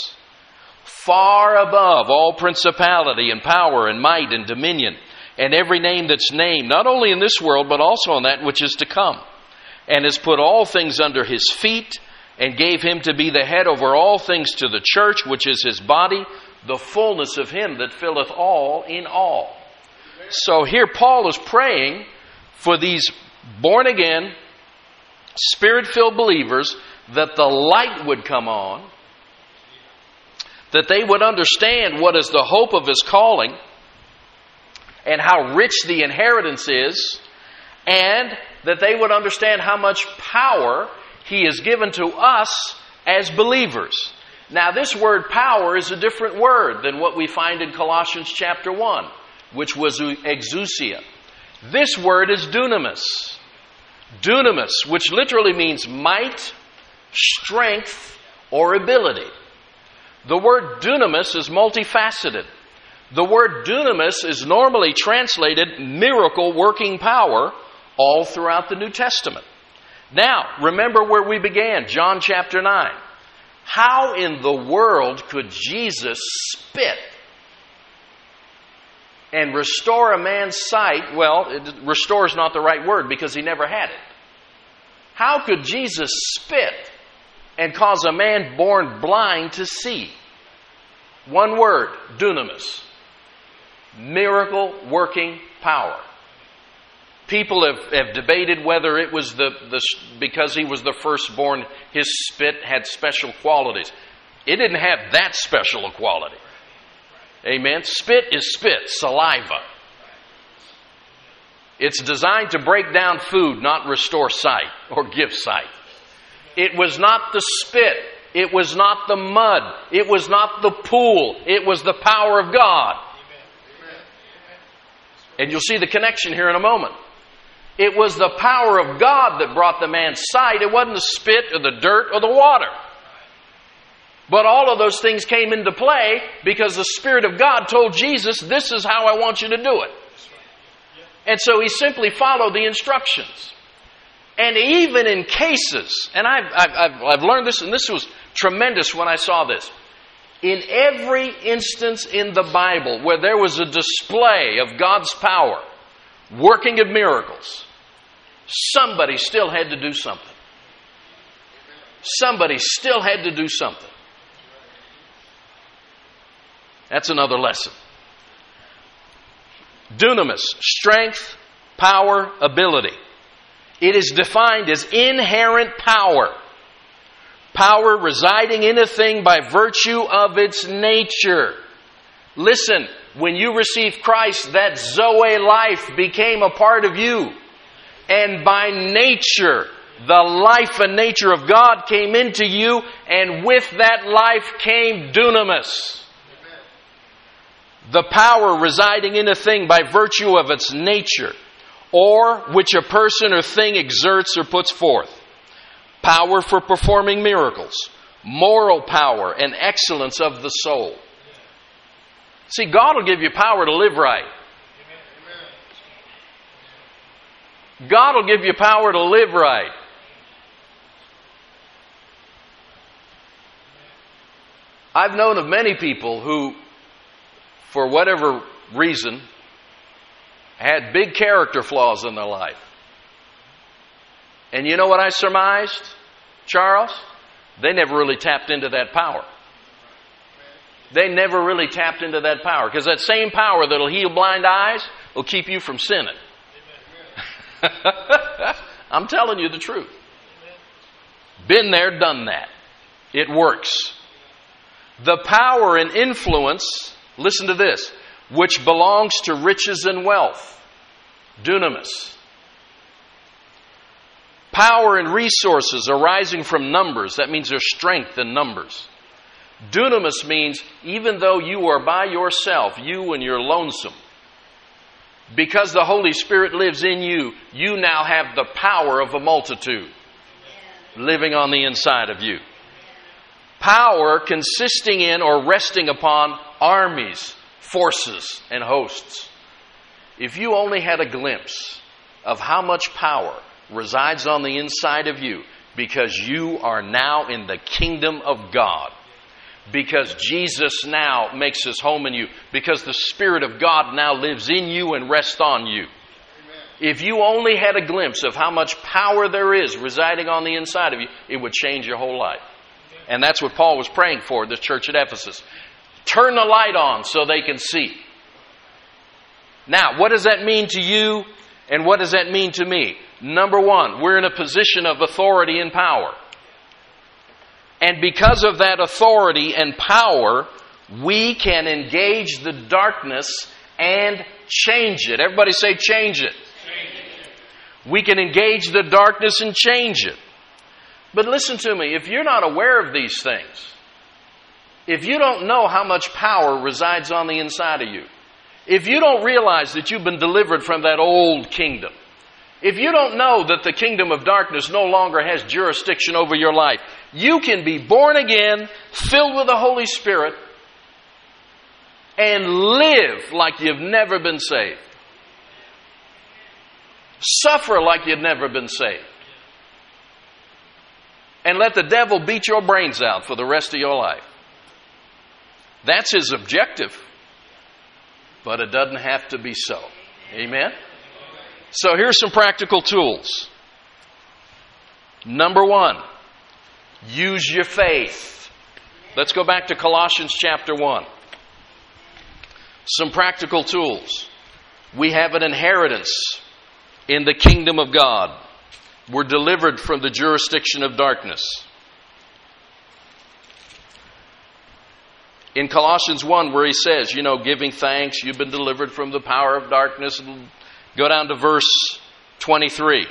Speaker 1: far above all principality and power and might and dominion, and every name that's named, not only in this world, but also in that which is to come, and has put all things under His feet, and gave Him to be the head over all things to the church, which is His body, the fullness of Him that filleth all in all. So here Paul is praying for these born-again, Spirit-filled believers, that the light would come on, that they would understand what is the hope of His calling, and how rich the inheritance is, and that they would understand how much power He has given to us as believers. Now, this word power is a different word than what we find in Colossians chapter one, which was exousia. This word is dunamis. Dunamis, which literally means might, strength, or ability. The word dunamis is multifaceted. The word dunamis is normally translated miracle working power all throughout the New Testament. Now, remember where we began, John chapter nine. How in the world could Jesus spit and restore a man's sight? Well, it, restore is not the right word because he never had it. How could Jesus spit and cause a man born blind to see? One word, dunamis. Miracle working power. People have, have debated whether it was the, the because he was the firstborn, his spit had special qualities. It didn't have that special a quality. Amen. Spit is spit, saliva. It's designed to break down food, not restore sight or give sight. It was not the spit. It was not the mud. It was not the pool. It was the power of God. And you'll see the connection here in a moment. It was the power of God that brought the man's sight. It wasn't the spit or the dirt or the water. But all of those things came into play because the Spirit of God told Jesus, this is how I want you to do it. And so he simply followed the instructions. And even in cases, and I've, I've, I've learned this, and this was tremendous when I saw this. In every instance in the Bible where there was a display of God's power, working of miracles, somebody still had to do something. Somebody still had to do something. That's another lesson. Dunamis, strength, power, ability. It is defined as inherent power. Power residing in a thing by virtue of its nature. Listen, when you received Christ, that Zoe life became a part of you. And by nature, the life and nature of God came into you, and with that life came dunamis. The power residing in a thing by virtue of its nature, or which a person or thing exerts or puts forth. Power for performing miracles, moral power, and excellence of the soul. See, God will give you power to live right. God will give you power to live right. I've known of many people who, for whatever reason, had big character flaws in their life. And you know what I surmised, Charles? They never really tapped into that power. They never really tapped into that power. Because that same power that'll heal blind eyes will keep you from sinning. I'm telling you the truth. Been there, done that. It works. The power and influence, listen to this, which belongs to riches and wealth. Dunamis. Power and resources arising from numbers. That means there's strength in numbers. Dunamis means even though you are by yourself, you and you're lonesome, because the Holy Spirit lives in you, you now have the power of a multitude living on the inside of you. Power consisting in or resting upon armies, forces, and hosts. If you only had a glimpse of how much power resides on the inside of you, because you are now in the kingdom of God, because Jesus now makes his home in you, because the Spirit of God now lives in you and rests on you. Amen. If you only had a glimpse of how much power there is residing on the inside of you, it would change your whole life. Amen. And that's what Paul was praying for, the church at Ephesus. Turn the light on so they can see. Now, what does that mean to you and what does that mean to me? Number one, we're in a position of authority and power. And because of that authority and power, we can engage the darkness and change it. Everybody say change it. Change it. We can engage the darkness and change it. But listen to me, if you're not aware of these things, if you don't know how much power resides on the inside of you, if you don't realize that you've been delivered from that old kingdom, if you don't know that the kingdom of darkness no longer has jurisdiction over your life, you can be born again, filled with the Holy Spirit, and live like you've never been saved. Suffer like you've never been saved. and let the devil beat your brains out for the rest of your life. That's his objective. But it doesn't have to be so. Amen? So here's some practical tools. Number one, use your faith. Let's go back to Colossians chapter one. Some practical tools. We have an inheritance in the kingdom of God. We're delivered from the jurisdiction of darkness. In Colossians one, where he says, you know, giving thanks, you've been delivered from the power of darkness. Go down to verse twenty-three.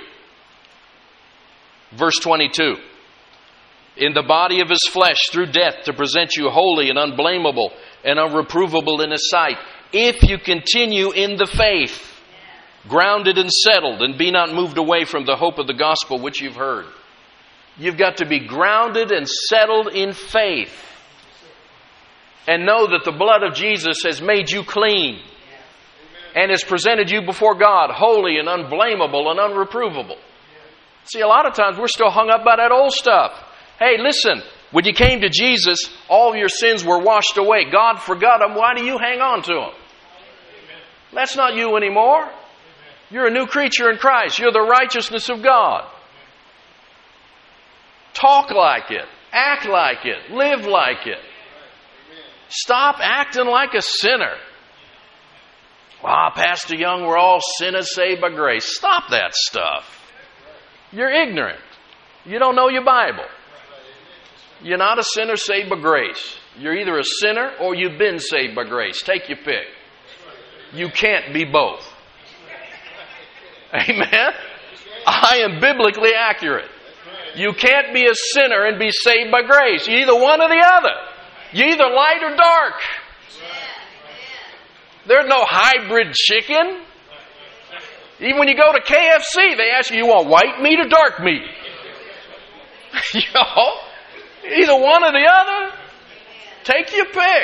Speaker 1: Verse twenty-two. In the body of his flesh through death to present you holy and unblameable and unreprovable in his sight. If you continue in the faith, grounded and settled, and be not moved away from the hope of the gospel which you've heard. You've got to be grounded and settled in faith. And know that the blood of Jesus has made you clean. And has presented you before God holy and unblameable and unreprovable. See, a lot of times we're still hung up by that old stuff. Hey, listen, when you came to Jesus, all of your sins were washed away. God forgot them. Why do you hang on to them? That's not you anymore. You're a new creature in Christ. You're the righteousness of God. Talk like it. Act like it. Live like it. Stop acting like a sinner. Ah, Pastor Young, we're all sinners saved by grace. Stop that stuff. You're ignorant. You don't know your Bible. You're not a sinner saved by grace. You're either a sinner or you've been saved by grace. Take your pick. You can't be both. Amen? I am biblically accurate. You can't be a sinner and be saved by grace. You're either one or the other. You're either light or dark. There's no hybrid chicken. Even when you go to K F C, they ask you, you want white meat or dark meat? You know, either one or the other. Take your pick.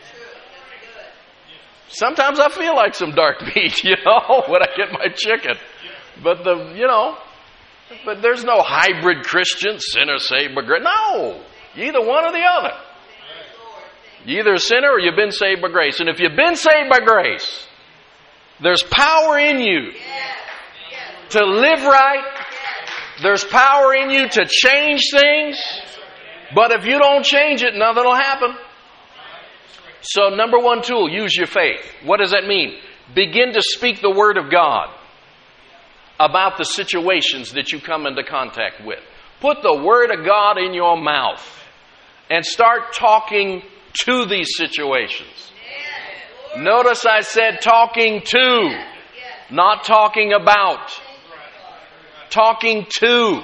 Speaker 1: Sometimes I feel like some dark meat, you know, when I get my chicken. But the, you know, but there's no hybrid Christian, sinner saved by grace. No, either one or the other. You're either a sinner or you've been saved by grace. And if you've been saved by grace, there's power in you to live right. There's power in you to change things. But if you don't change it, nothing will happen. So number one tool, use your faith. What does that mean? Begin to speak the Word of God about the situations that you come into contact with. Put the Word of God in your mouth and start talking to these situations. Notice I said talking to, not talking about. Talking to.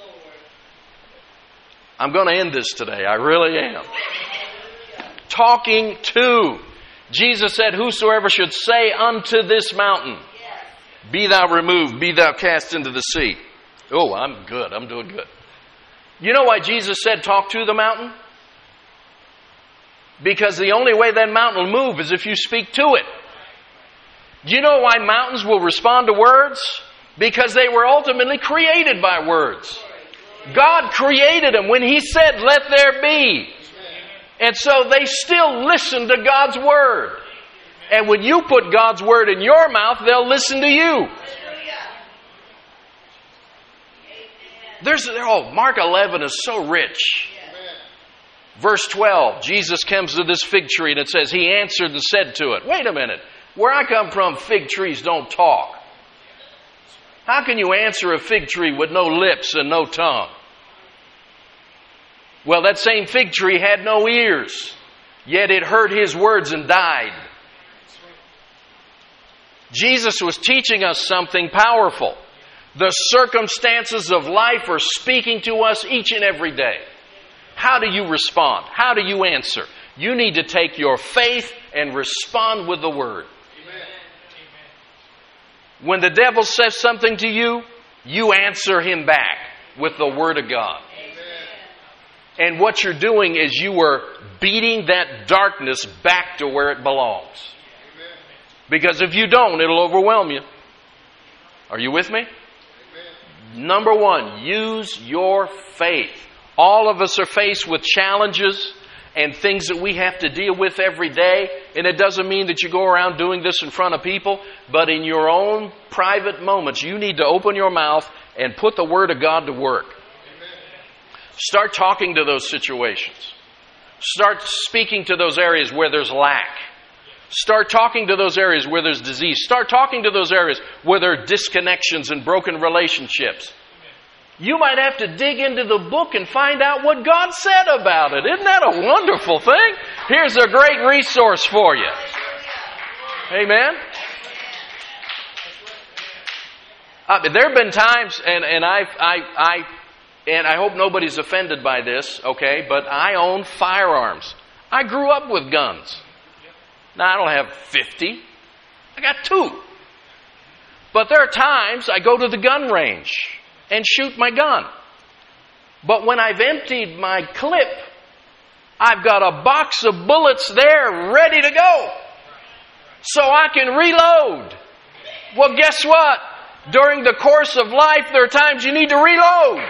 Speaker 1: I'm going to end this today. I really am. Talking to. Jesus said, whosoever should say unto this mountain, be thou removed, be thou cast into the sea. Oh, I'm good. I'm doing good. You know why Jesus said talk to the mountain? Because the only way that mountain will move is if you speak to it. Do you know why mountains will respond to words? Because they were ultimately created by words. God created them when He said, let there be. And so they still listen to God's Word. And when you put God's Word in your mouth, they'll listen to you. There's, oh, Mark eleven is so rich. Verse twelve, Jesus comes to this fig tree and it says, He answered and said to it, wait a minute, where I come from, fig trees don't talk. How can you answer a fig tree with no lips and no tongue? Well, that same fig tree had no ears, yet it heard His words and died. Jesus was teaching us something powerful. The circumstances of life are speaking to us each and every day. How do you respond? How do you answer? You need to take your faith and respond with the Word. Amen. When the devil says something to you, you answer him back with the Word of God. Amen. And what you're doing is you are beating that darkness back to where it belongs. Amen. Because if you don't, it'll overwhelm you. Are you with me? Amen. Number one, use your faith. All of us are faced with challenges and things that we have to deal with every day. And it doesn't mean that you go around doing this in front of people, but in your own private moments, you need to open your mouth and put the Word of God to work. Start talking to those situations. Start speaking to those areas where there's lack. Start talking to those areas where there's disease. Start talking to those areas where there are disconnections and broken relationships. You might have to dig into the book and find out what God said about it. Isn't that a wonderful thing? Here's a great resource for you. Amen? Uh, there have been times, and, and I, I, I, and I hope nobody's offended by this, okay, but I own firearms. I grew up with guns. Now, I don't have fifty. I got two. But there are times I go to the gun range and shoot my gun. But when I've emptied my clip, I've got a box of bullets there ready to go. So I can reload. Well, guess what? During the course of life, there are times you need to reload.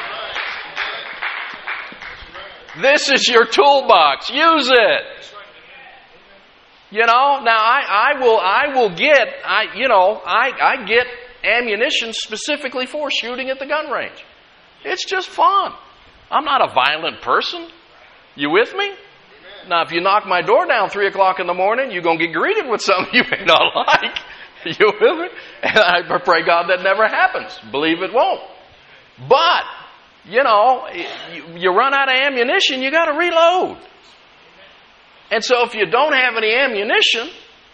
Speaker 1: This is your toolbox. Use it. You know, now I, I will I will get I you know, I, I get ammunition specifically for shooting at the gun range. It's just fun. I'm not a violent person. You with me? Now, if you knock my door down three o'clock in the morning, you're going to get greeted with something you may not like. You with me? And I pray God that never happens. Believe it won't. But, you know, you, you run out of ammunition, you got to reload. And so if you don't have any ammunition,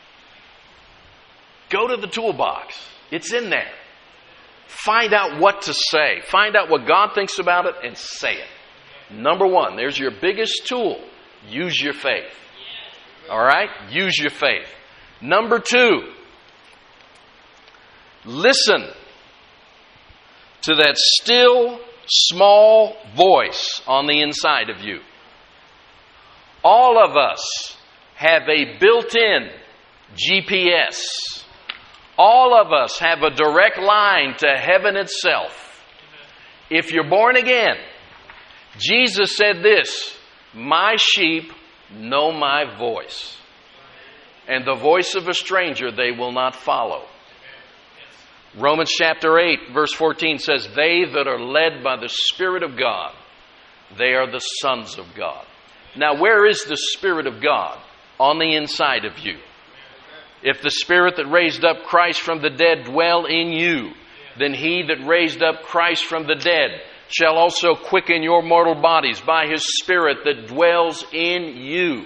Speaker 1: go to the toolbox. It's in there. Find out what to say. Find out what God thinks about it and say it. Number one, there's your biggest tool. Use your faith. All right? Use your faith. Number two, listen to that still, small voice on the inside of you. All of us have a built-in G P S. All of us have a direct line to heaven itself. If you're born again, Jesus said this, "My sheep know my voice, and the voice of a stranger they will not follow." Romans chapter eight, verse fourteen says, "They that are led by the Spirit of God, they are the sons of God." Now, where is the Spirit of God? On the inside of you. If the Spirit that raised up Christ from the dead dwell in you, then He that raised up Christ from the dead shall also quicken your mortal bodies by His Spirit that dwells in you.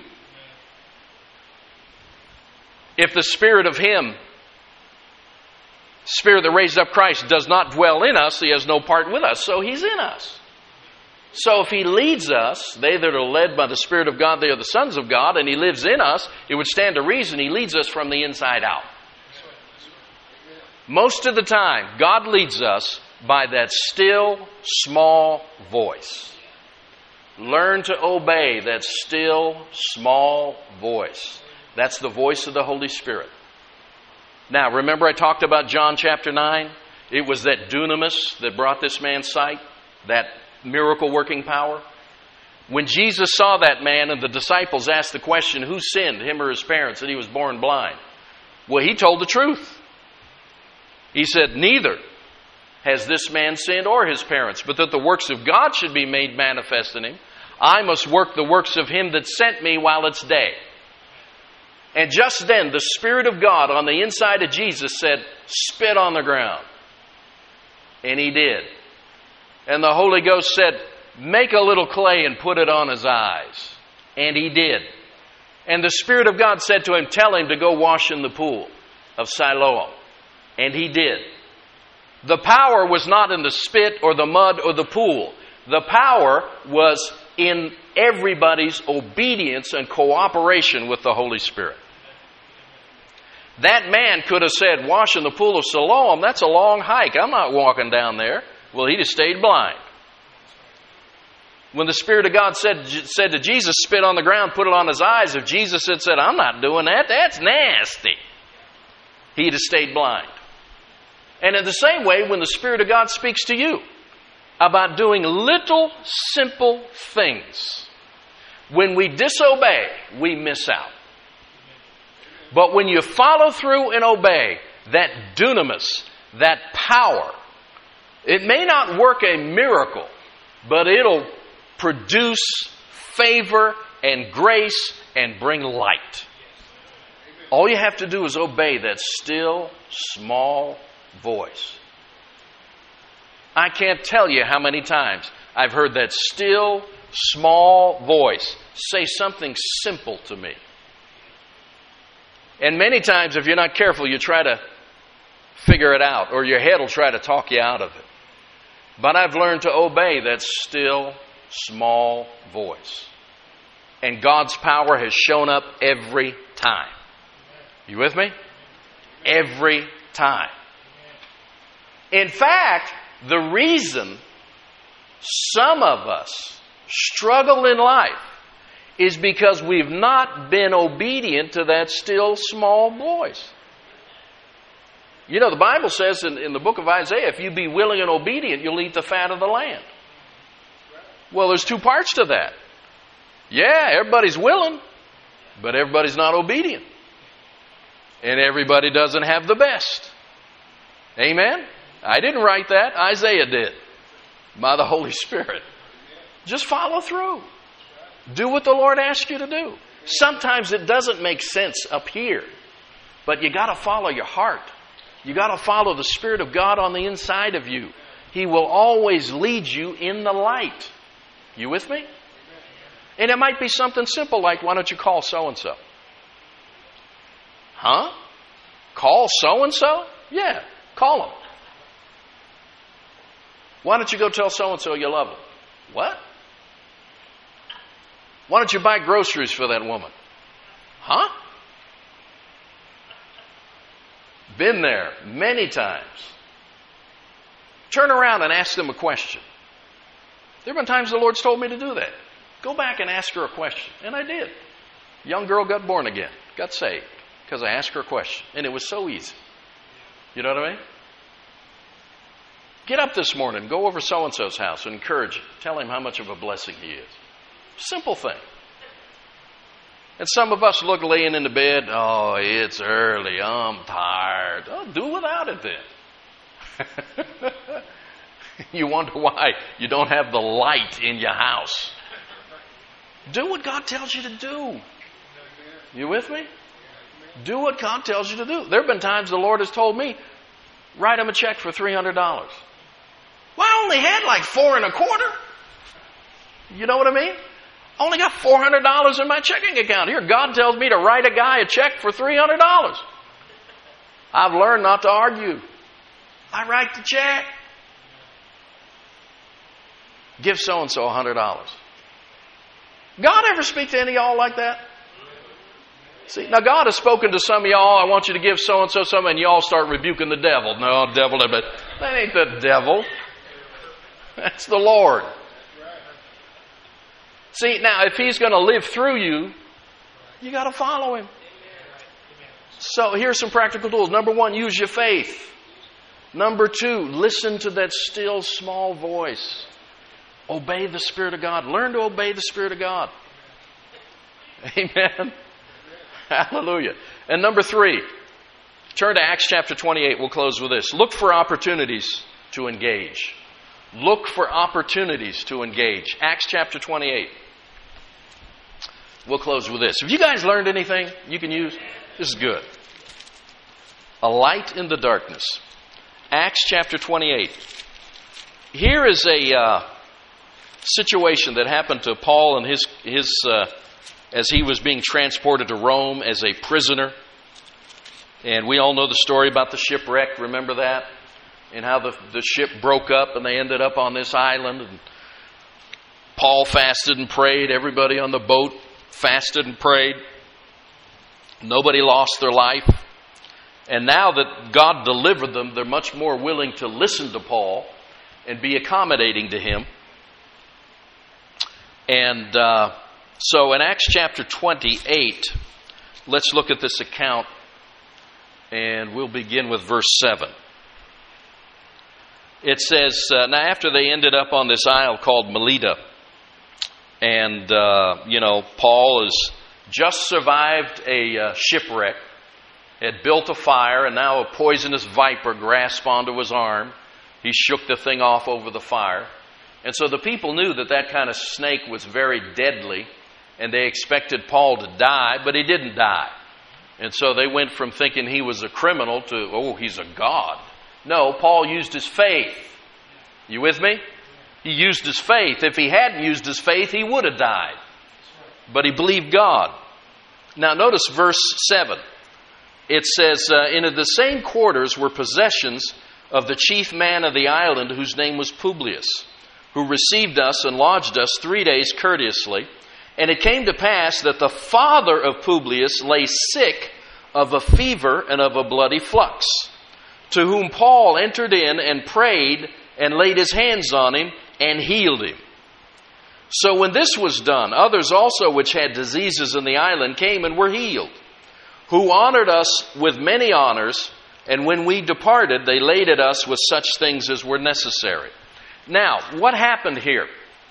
Speaker 1: If the Spirit of Him, Spirit that raised up Christ, does not dwell in us, He has no part with us, so He's in us. So if He leads us, they that are led by the Spirit of God, they are the sons of God, and He lives in us, it would stand to reason He leads us from the inside out. Most of the time, God leads us by that still, small voice. Learn to obey that still, small voice. That's the voice of the Holy Spirit. Now, remember I talked about John chapter nine? It was that dunamis that brought this man sight, that miracle-working power. When Jesus saw that man and the disciples asked the question, who sinned, him or his parents, that he was born blind? Well, He told the truth. He said, neither has this man sinned or his parents, but that the works of God should be made manifest in him. I must work the works of Him that sent me while it's day. And just then, the Spirit of God on the inside of Jesus said, spit on the ground. And he did. And the Holy Ghost said, make a little clay and put it on his eyes. And he did. And the Spirit of God said to him, tell him to go wash in the pool of Siloam. And he did. The power was not in the spit or the mud or the pool. The power was in everybody's obedience and cooperation with the Holy Spirit. That man could have said, wash in the pool of Siloam, that's a long hike. I'm not walking down there. Well, he'd have stayed blind. When the Spirit of God said, said to Jesus, spit on the ground, put it on his eyes, if Jesus had said, I'm not doing that, that's nasty, he'd have stayed blind. And in the same way, when the Spirit of God speaks to you, about doing little simple things. When we disobey, we miss out. But when you follow through and obey, that dunamis, that power, it may not work a miracle, but it'll produce favor and grace and bring light. All you have to do is obey that still, small voice. I can't tell you how many times I've heard that still, small voice say something simple to me. And many times, if you're not careful, you try to figure it out, or your head will try to talk you out of it. But I've learned to obey that still, small voice. And God's power has shown up every time. You with me? Every time. In fact, the reason some of us struggle in life is because we've not been obedient to that still small voice. You know, the Bible says in, in the book of Isaiah, if you be willing and obedient, you'll eat the fat of the land. Well, there's two parts to that. Yeah, everybody's willing, but everybody's not obedient. And everybody doesn't have the best. Amen? I didn't write that. Isaiah did. By the Holy Spirit. Just follow through. Do what the Lord asks you to do. Sometimes it doesn't make sense up here. But you got to follow your heart. You got to follow the Spirit of God on the inside of you. He will always lead you in the light. You with me? And it might be something simple like, why don't you call so-and-so? Huh? Call so-and-so? Yeah, call them. Why don't you go tell so-and-so you love them? What? Why don't you buy groceries for that woman? Huh? Been there many times. Turn around and ask them a question. There have been times the Lord's told me to do that. Go back and ask her a question. And I did. Young girl got born again, got saved, because I asked her a question. And it was so easy. You know what I mean? Get up this morning, go over so-and-so's house and encourage him. Tell him how much of a blessing he is. Simple thing. And some of us look laying in the bed, oh, it's early, I'm tired. Oh, do without it then. You wonder why you don't have the light in your house. Do what God tells you to do. You with me? Do what God tells you to do. There have been times the Lord has told me, write him a check for three hundred dollars. Well, I only had like four and a quarter. You know what I mean? I only got four hundred dollars in my checking account. Here, God tells me to write a guy a check for three hundred dollars. I've learned not to argue. I write the check. Give so-and-so one hundred dollars. God ever speak to any of y'all like that? See, now God has spoken to some of y'all, I want you to give so-and-so something, and y'all start rebuking the devil. No, devil, but that ain't the devil. That's the Lord. See, now, if he's going to live through you, you got to follow him. So here's some practical tools. Number one, use your faith. Number two, listen to that still small voice. Obey the Spirit of God. Learn to obey the Spirit of God. Amen. Hallelujah. And number three, turn to Acts chapter twenty-eight. We'll close with this. Look for opportunities to engage. Look for opportunities to engage. Acts chapter twenty-eight. We'll close with this. Have you guys learned anything you can use? This is good. A light in the darkness. Acts chapter twenty-eight. Here is a uh, situation that happened to Paul and his his uh, as he was being transported to Rome as a prisoner. And we all know the story about the shipwreck. Remember that? And how the, the ship broke up and they ended up on this island. And Paul fasted and prayed. Everybody on the boat fasted and prayed. Nobody lost their life. And now that God delivered them, they're much more willing to listen to Paul and be accommodating to him. And uh, so in Acts chapter twenty-eight, let's look at this account. And we'll begin with verse seven. It says, uh, now after they ended up on this isle called Melita, and, uh, you know, Paul has just survived a uh, shipwreck, had built a fire, and now a poisonous viper grasped onto his arm. He shook the thing off over the fire. And so the people knew that that kind of snake was very deadly, and they expected Paul to die, but he didn't die. And so they went from thinking he was a criminal to, oh, he's a god. No, Paul used his faith. You with me? He used his faith. If he hadn't used his faith, he would have died. But he believed God. Now notice verse seven. It says, uh, in the same quarters were possessions of the chief man of the island, whose name was Publius, who received us and lodged us three days courteously. And it came to pass that the father of Publius lay sick of a fever and of a bloody flux, to whom Paul entered in and prayed and laid his hands on him and healed him. So when this was done, others also which had diseases in the island came and were healed, who honored us with many honors, and when we departed, they laded us with such things as were necessary. Now, what happened here?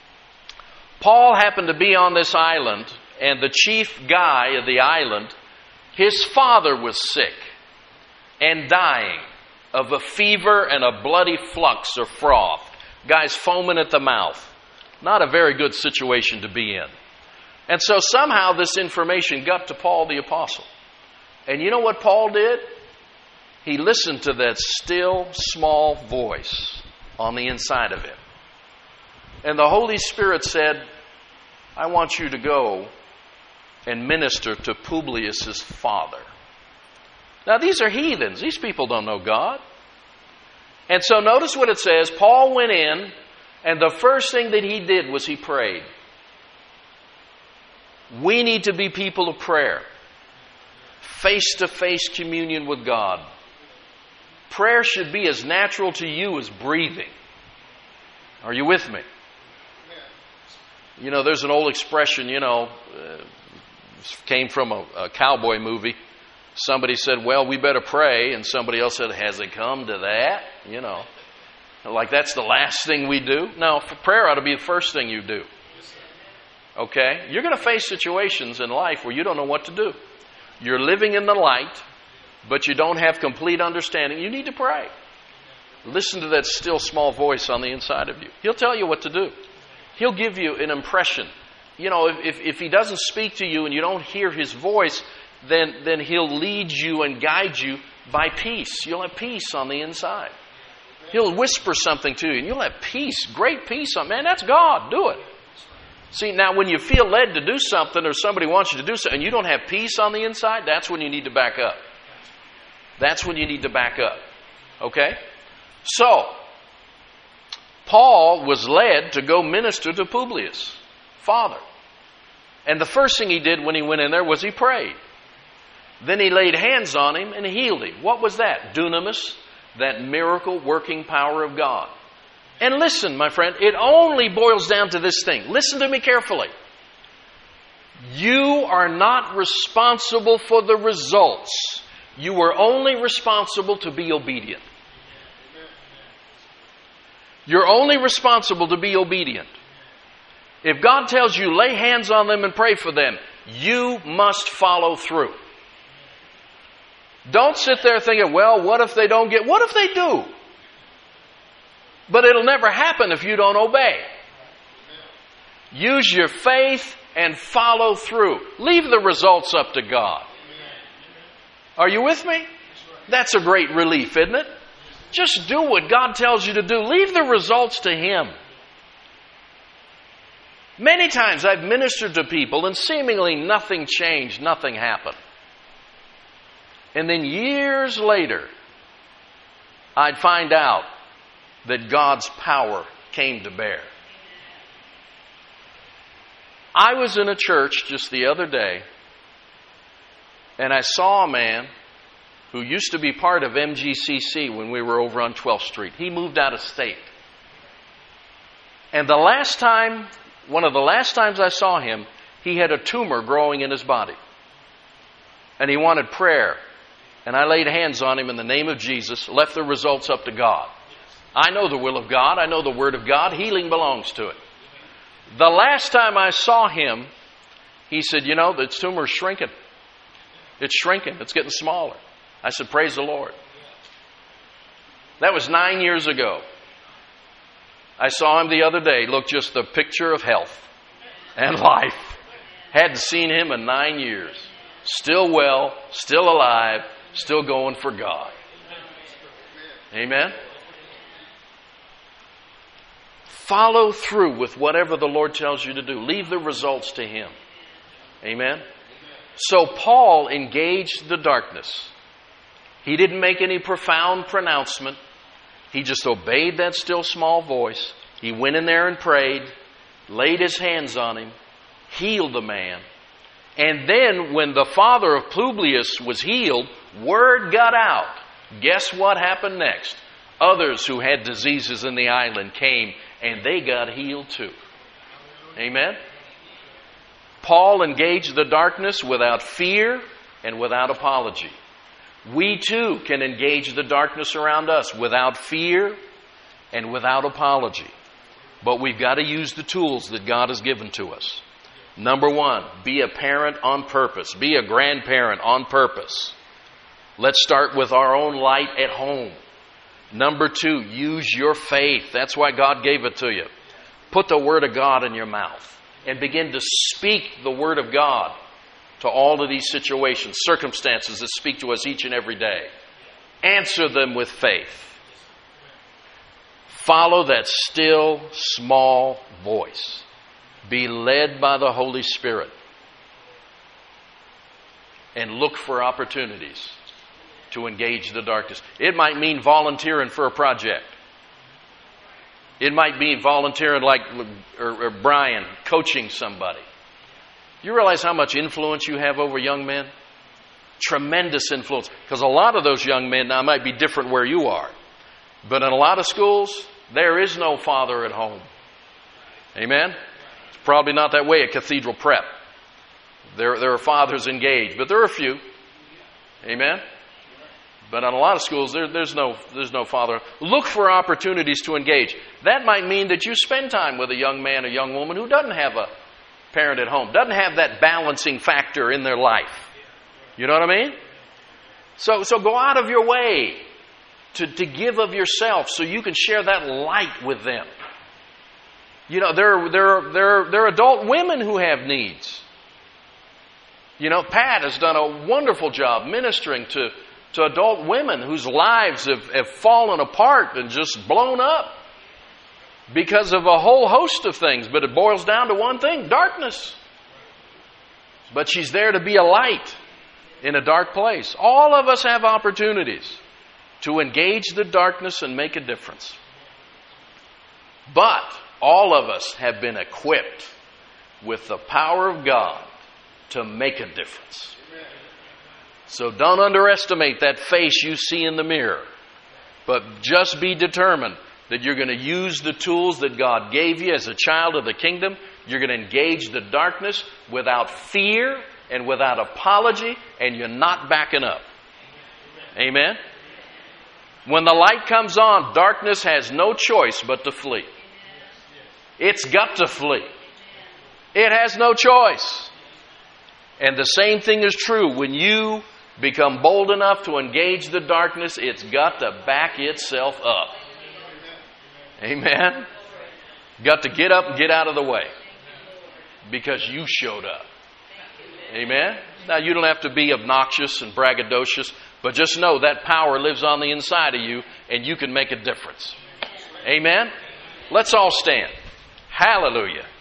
Speaker 1: Paul happened to be on this island, and the chief guy of the island, his father was sick and dying of a fever and a bloody flux or froth. Guy's foaming at the mouth. Not a very good situation to be in. And so somehow this information got to Paul the apostle. And you know what Paul did? He listened to that still, small voice on the inside of him. And the Holy Spirit said, I want you to go and minister to Publius's father. Now these are heathens. These people don't know God. And so notice what it says. Paul went in, and the first thing that he did was he prayed. We need to be people of prayer. Face-to-face communion with God. Prayer should be as natural to you as breathing. Are you with me? You know, there's an old expression, you know, uh, came from a, a cowboy movie. Somebody said, well, we better pray. And somebody else said, has it come to that? You know, like that's the last thing we do. No, prayer ought to be the first thing you do. Okay? You're going to face situations in life where you don't know what to do. You're living in the light, but you don't have complete understanding. You need to pray. Listen to that still small voice on the inside of you. He'll tell you what to do. He'll give you an impression. You know, if, if he doesn't speak to you and you don't hear his voice, then, then he'll lead you and guide you by peace. You'll have peace on the inside. He'll whisper something to you and you'll have peace, great peace. On, man, that's God. Do it. See, now when you feel led to do something or somebody wants you to do something and you don't have peace on the inside, that's when you need to back up. That's when you need to back up. Okay? So, Paul was led to go minister to Publius' father. And the first thing he did when he went in there was he prayed. Then he laid hands on him and healed him. What was that? Dunamis, that miracle working power of God. And listen, my friend, it only boils down to this thing. Listen to me carefully. You are not responsible for the results. You are only responsible to be obedient. You're only responsible to be obedient. If God tells you lay hands on them and pray for them, you must follow through. Don't sit there thinking, well, what if they don't get... What if they do? But it'll never happen if you don't obey. Use your faith and follow through. Leave the results up to God. Are you with me? That's a great relief, isn't it? Just do what God tells you to do. Leave the results to Him. Many times I've ministered to people and seemingly nothing changed, nothing happened. And then years later, I'd find out that God's power came to bear. I was in a church just the other day, and I saw a man who used to be part of M G C C when we were over on twelfth street. He moved out of state. And the last time, one of the last times I saw him, he had a tumor growing in his body. And he wanted prayer. And I laid hands on him in the name of Jesus, left the results up to God. I know the will of God. I know the Word of God. Healing belongs to it. The last time I saw him, he said, you know, the tumor is shrinking. It's shrinking. It's getting smaller. I said, praise the Lord. That was nine years ago. I saw him the other day. Looked just the picture of health and life. Hadn't seen him in nine years. Still well, still alive, still going for God. Amen? Follow through with whatever the Lord tells you to do. Leave the results to Him. Amen? So Paul engaged the darkness. He didn't make any profound pronouncement. He just obeyed that still small voice. He went in there and prayed, laid his hands on him, healed the man. And then when the father of Publius was healed, word got out. Guess what happened next? Others who had diseases in the island came and they got healed too. Amen? Paul engaged the darkness without fear and without apology. We too can engage the darkness around us without fear and without apology. But we've got to use the tools that God has given to us. Number one, be a parent on purpose. Be a grandparent on purpose. Let's start with our own light at home. Number two, use your faith. That's why God gave it to you. Put the Word of God in your mouth and begin to speak the Word of God to all of these situations, circumstances that speak to us each and every day. Answer them with faith. Follow that still, small voice. Be led by the Holy Spirit. And look for opportunities to engage the darkness. It might mean volunteering for a project. It might mean volunteering like or, or Brian, coaching somebody. You realize how much influence you have over young men? Tremendous influence. Because a lot of those young men, now it might be different where you are, but in a lot of schools, there is no father at home. Amen? It's probably not that way at Cathedral Prep. There, there are fathers engaged, but there are a few. Amen? But in a lot of schools, there, there's no, there's no father. Look for opportunities to engage. That might mean that you spend time with a young man or young woman who doesn't have a parent at home, doesn't have that balancing factor in their life. You know what I mean? So, so go out of your way to, to give of yourself so you can share that light with them. You know, there, there, there, there are adult women who have needs. You know, Pat has done a wonderful job ministering to, to adult women whose lives have, have fallen apart and just blown up because of a whole host of things. But it boils down to one thing, darkness. But she's there to be a light in a dark place. All of us have opportunities to engage the darkness and make a difference. But all of us have been equipped with the power of God to make a difference. So don't underestimate that face you see in the mirror, but just be determined that you're going to use the tools that God gave you as a child of the kingdom. You're going to engage the darkness without fear and without apology, and you're not backing up. Amen? When the light comes on, darkness has no choice but to flee. It's got to flee. It has no choice. And the same thing is true when you become bold enough to engage the darkness. It's got to back itself up. Amen? Got to get up and get out of the way because you showed up. Amen? Now, you don't have to be obnoxious and braggadocious, but just know that power lives on the inside of you and you can make a difference. Amen? Let's all stand. Hallelujah.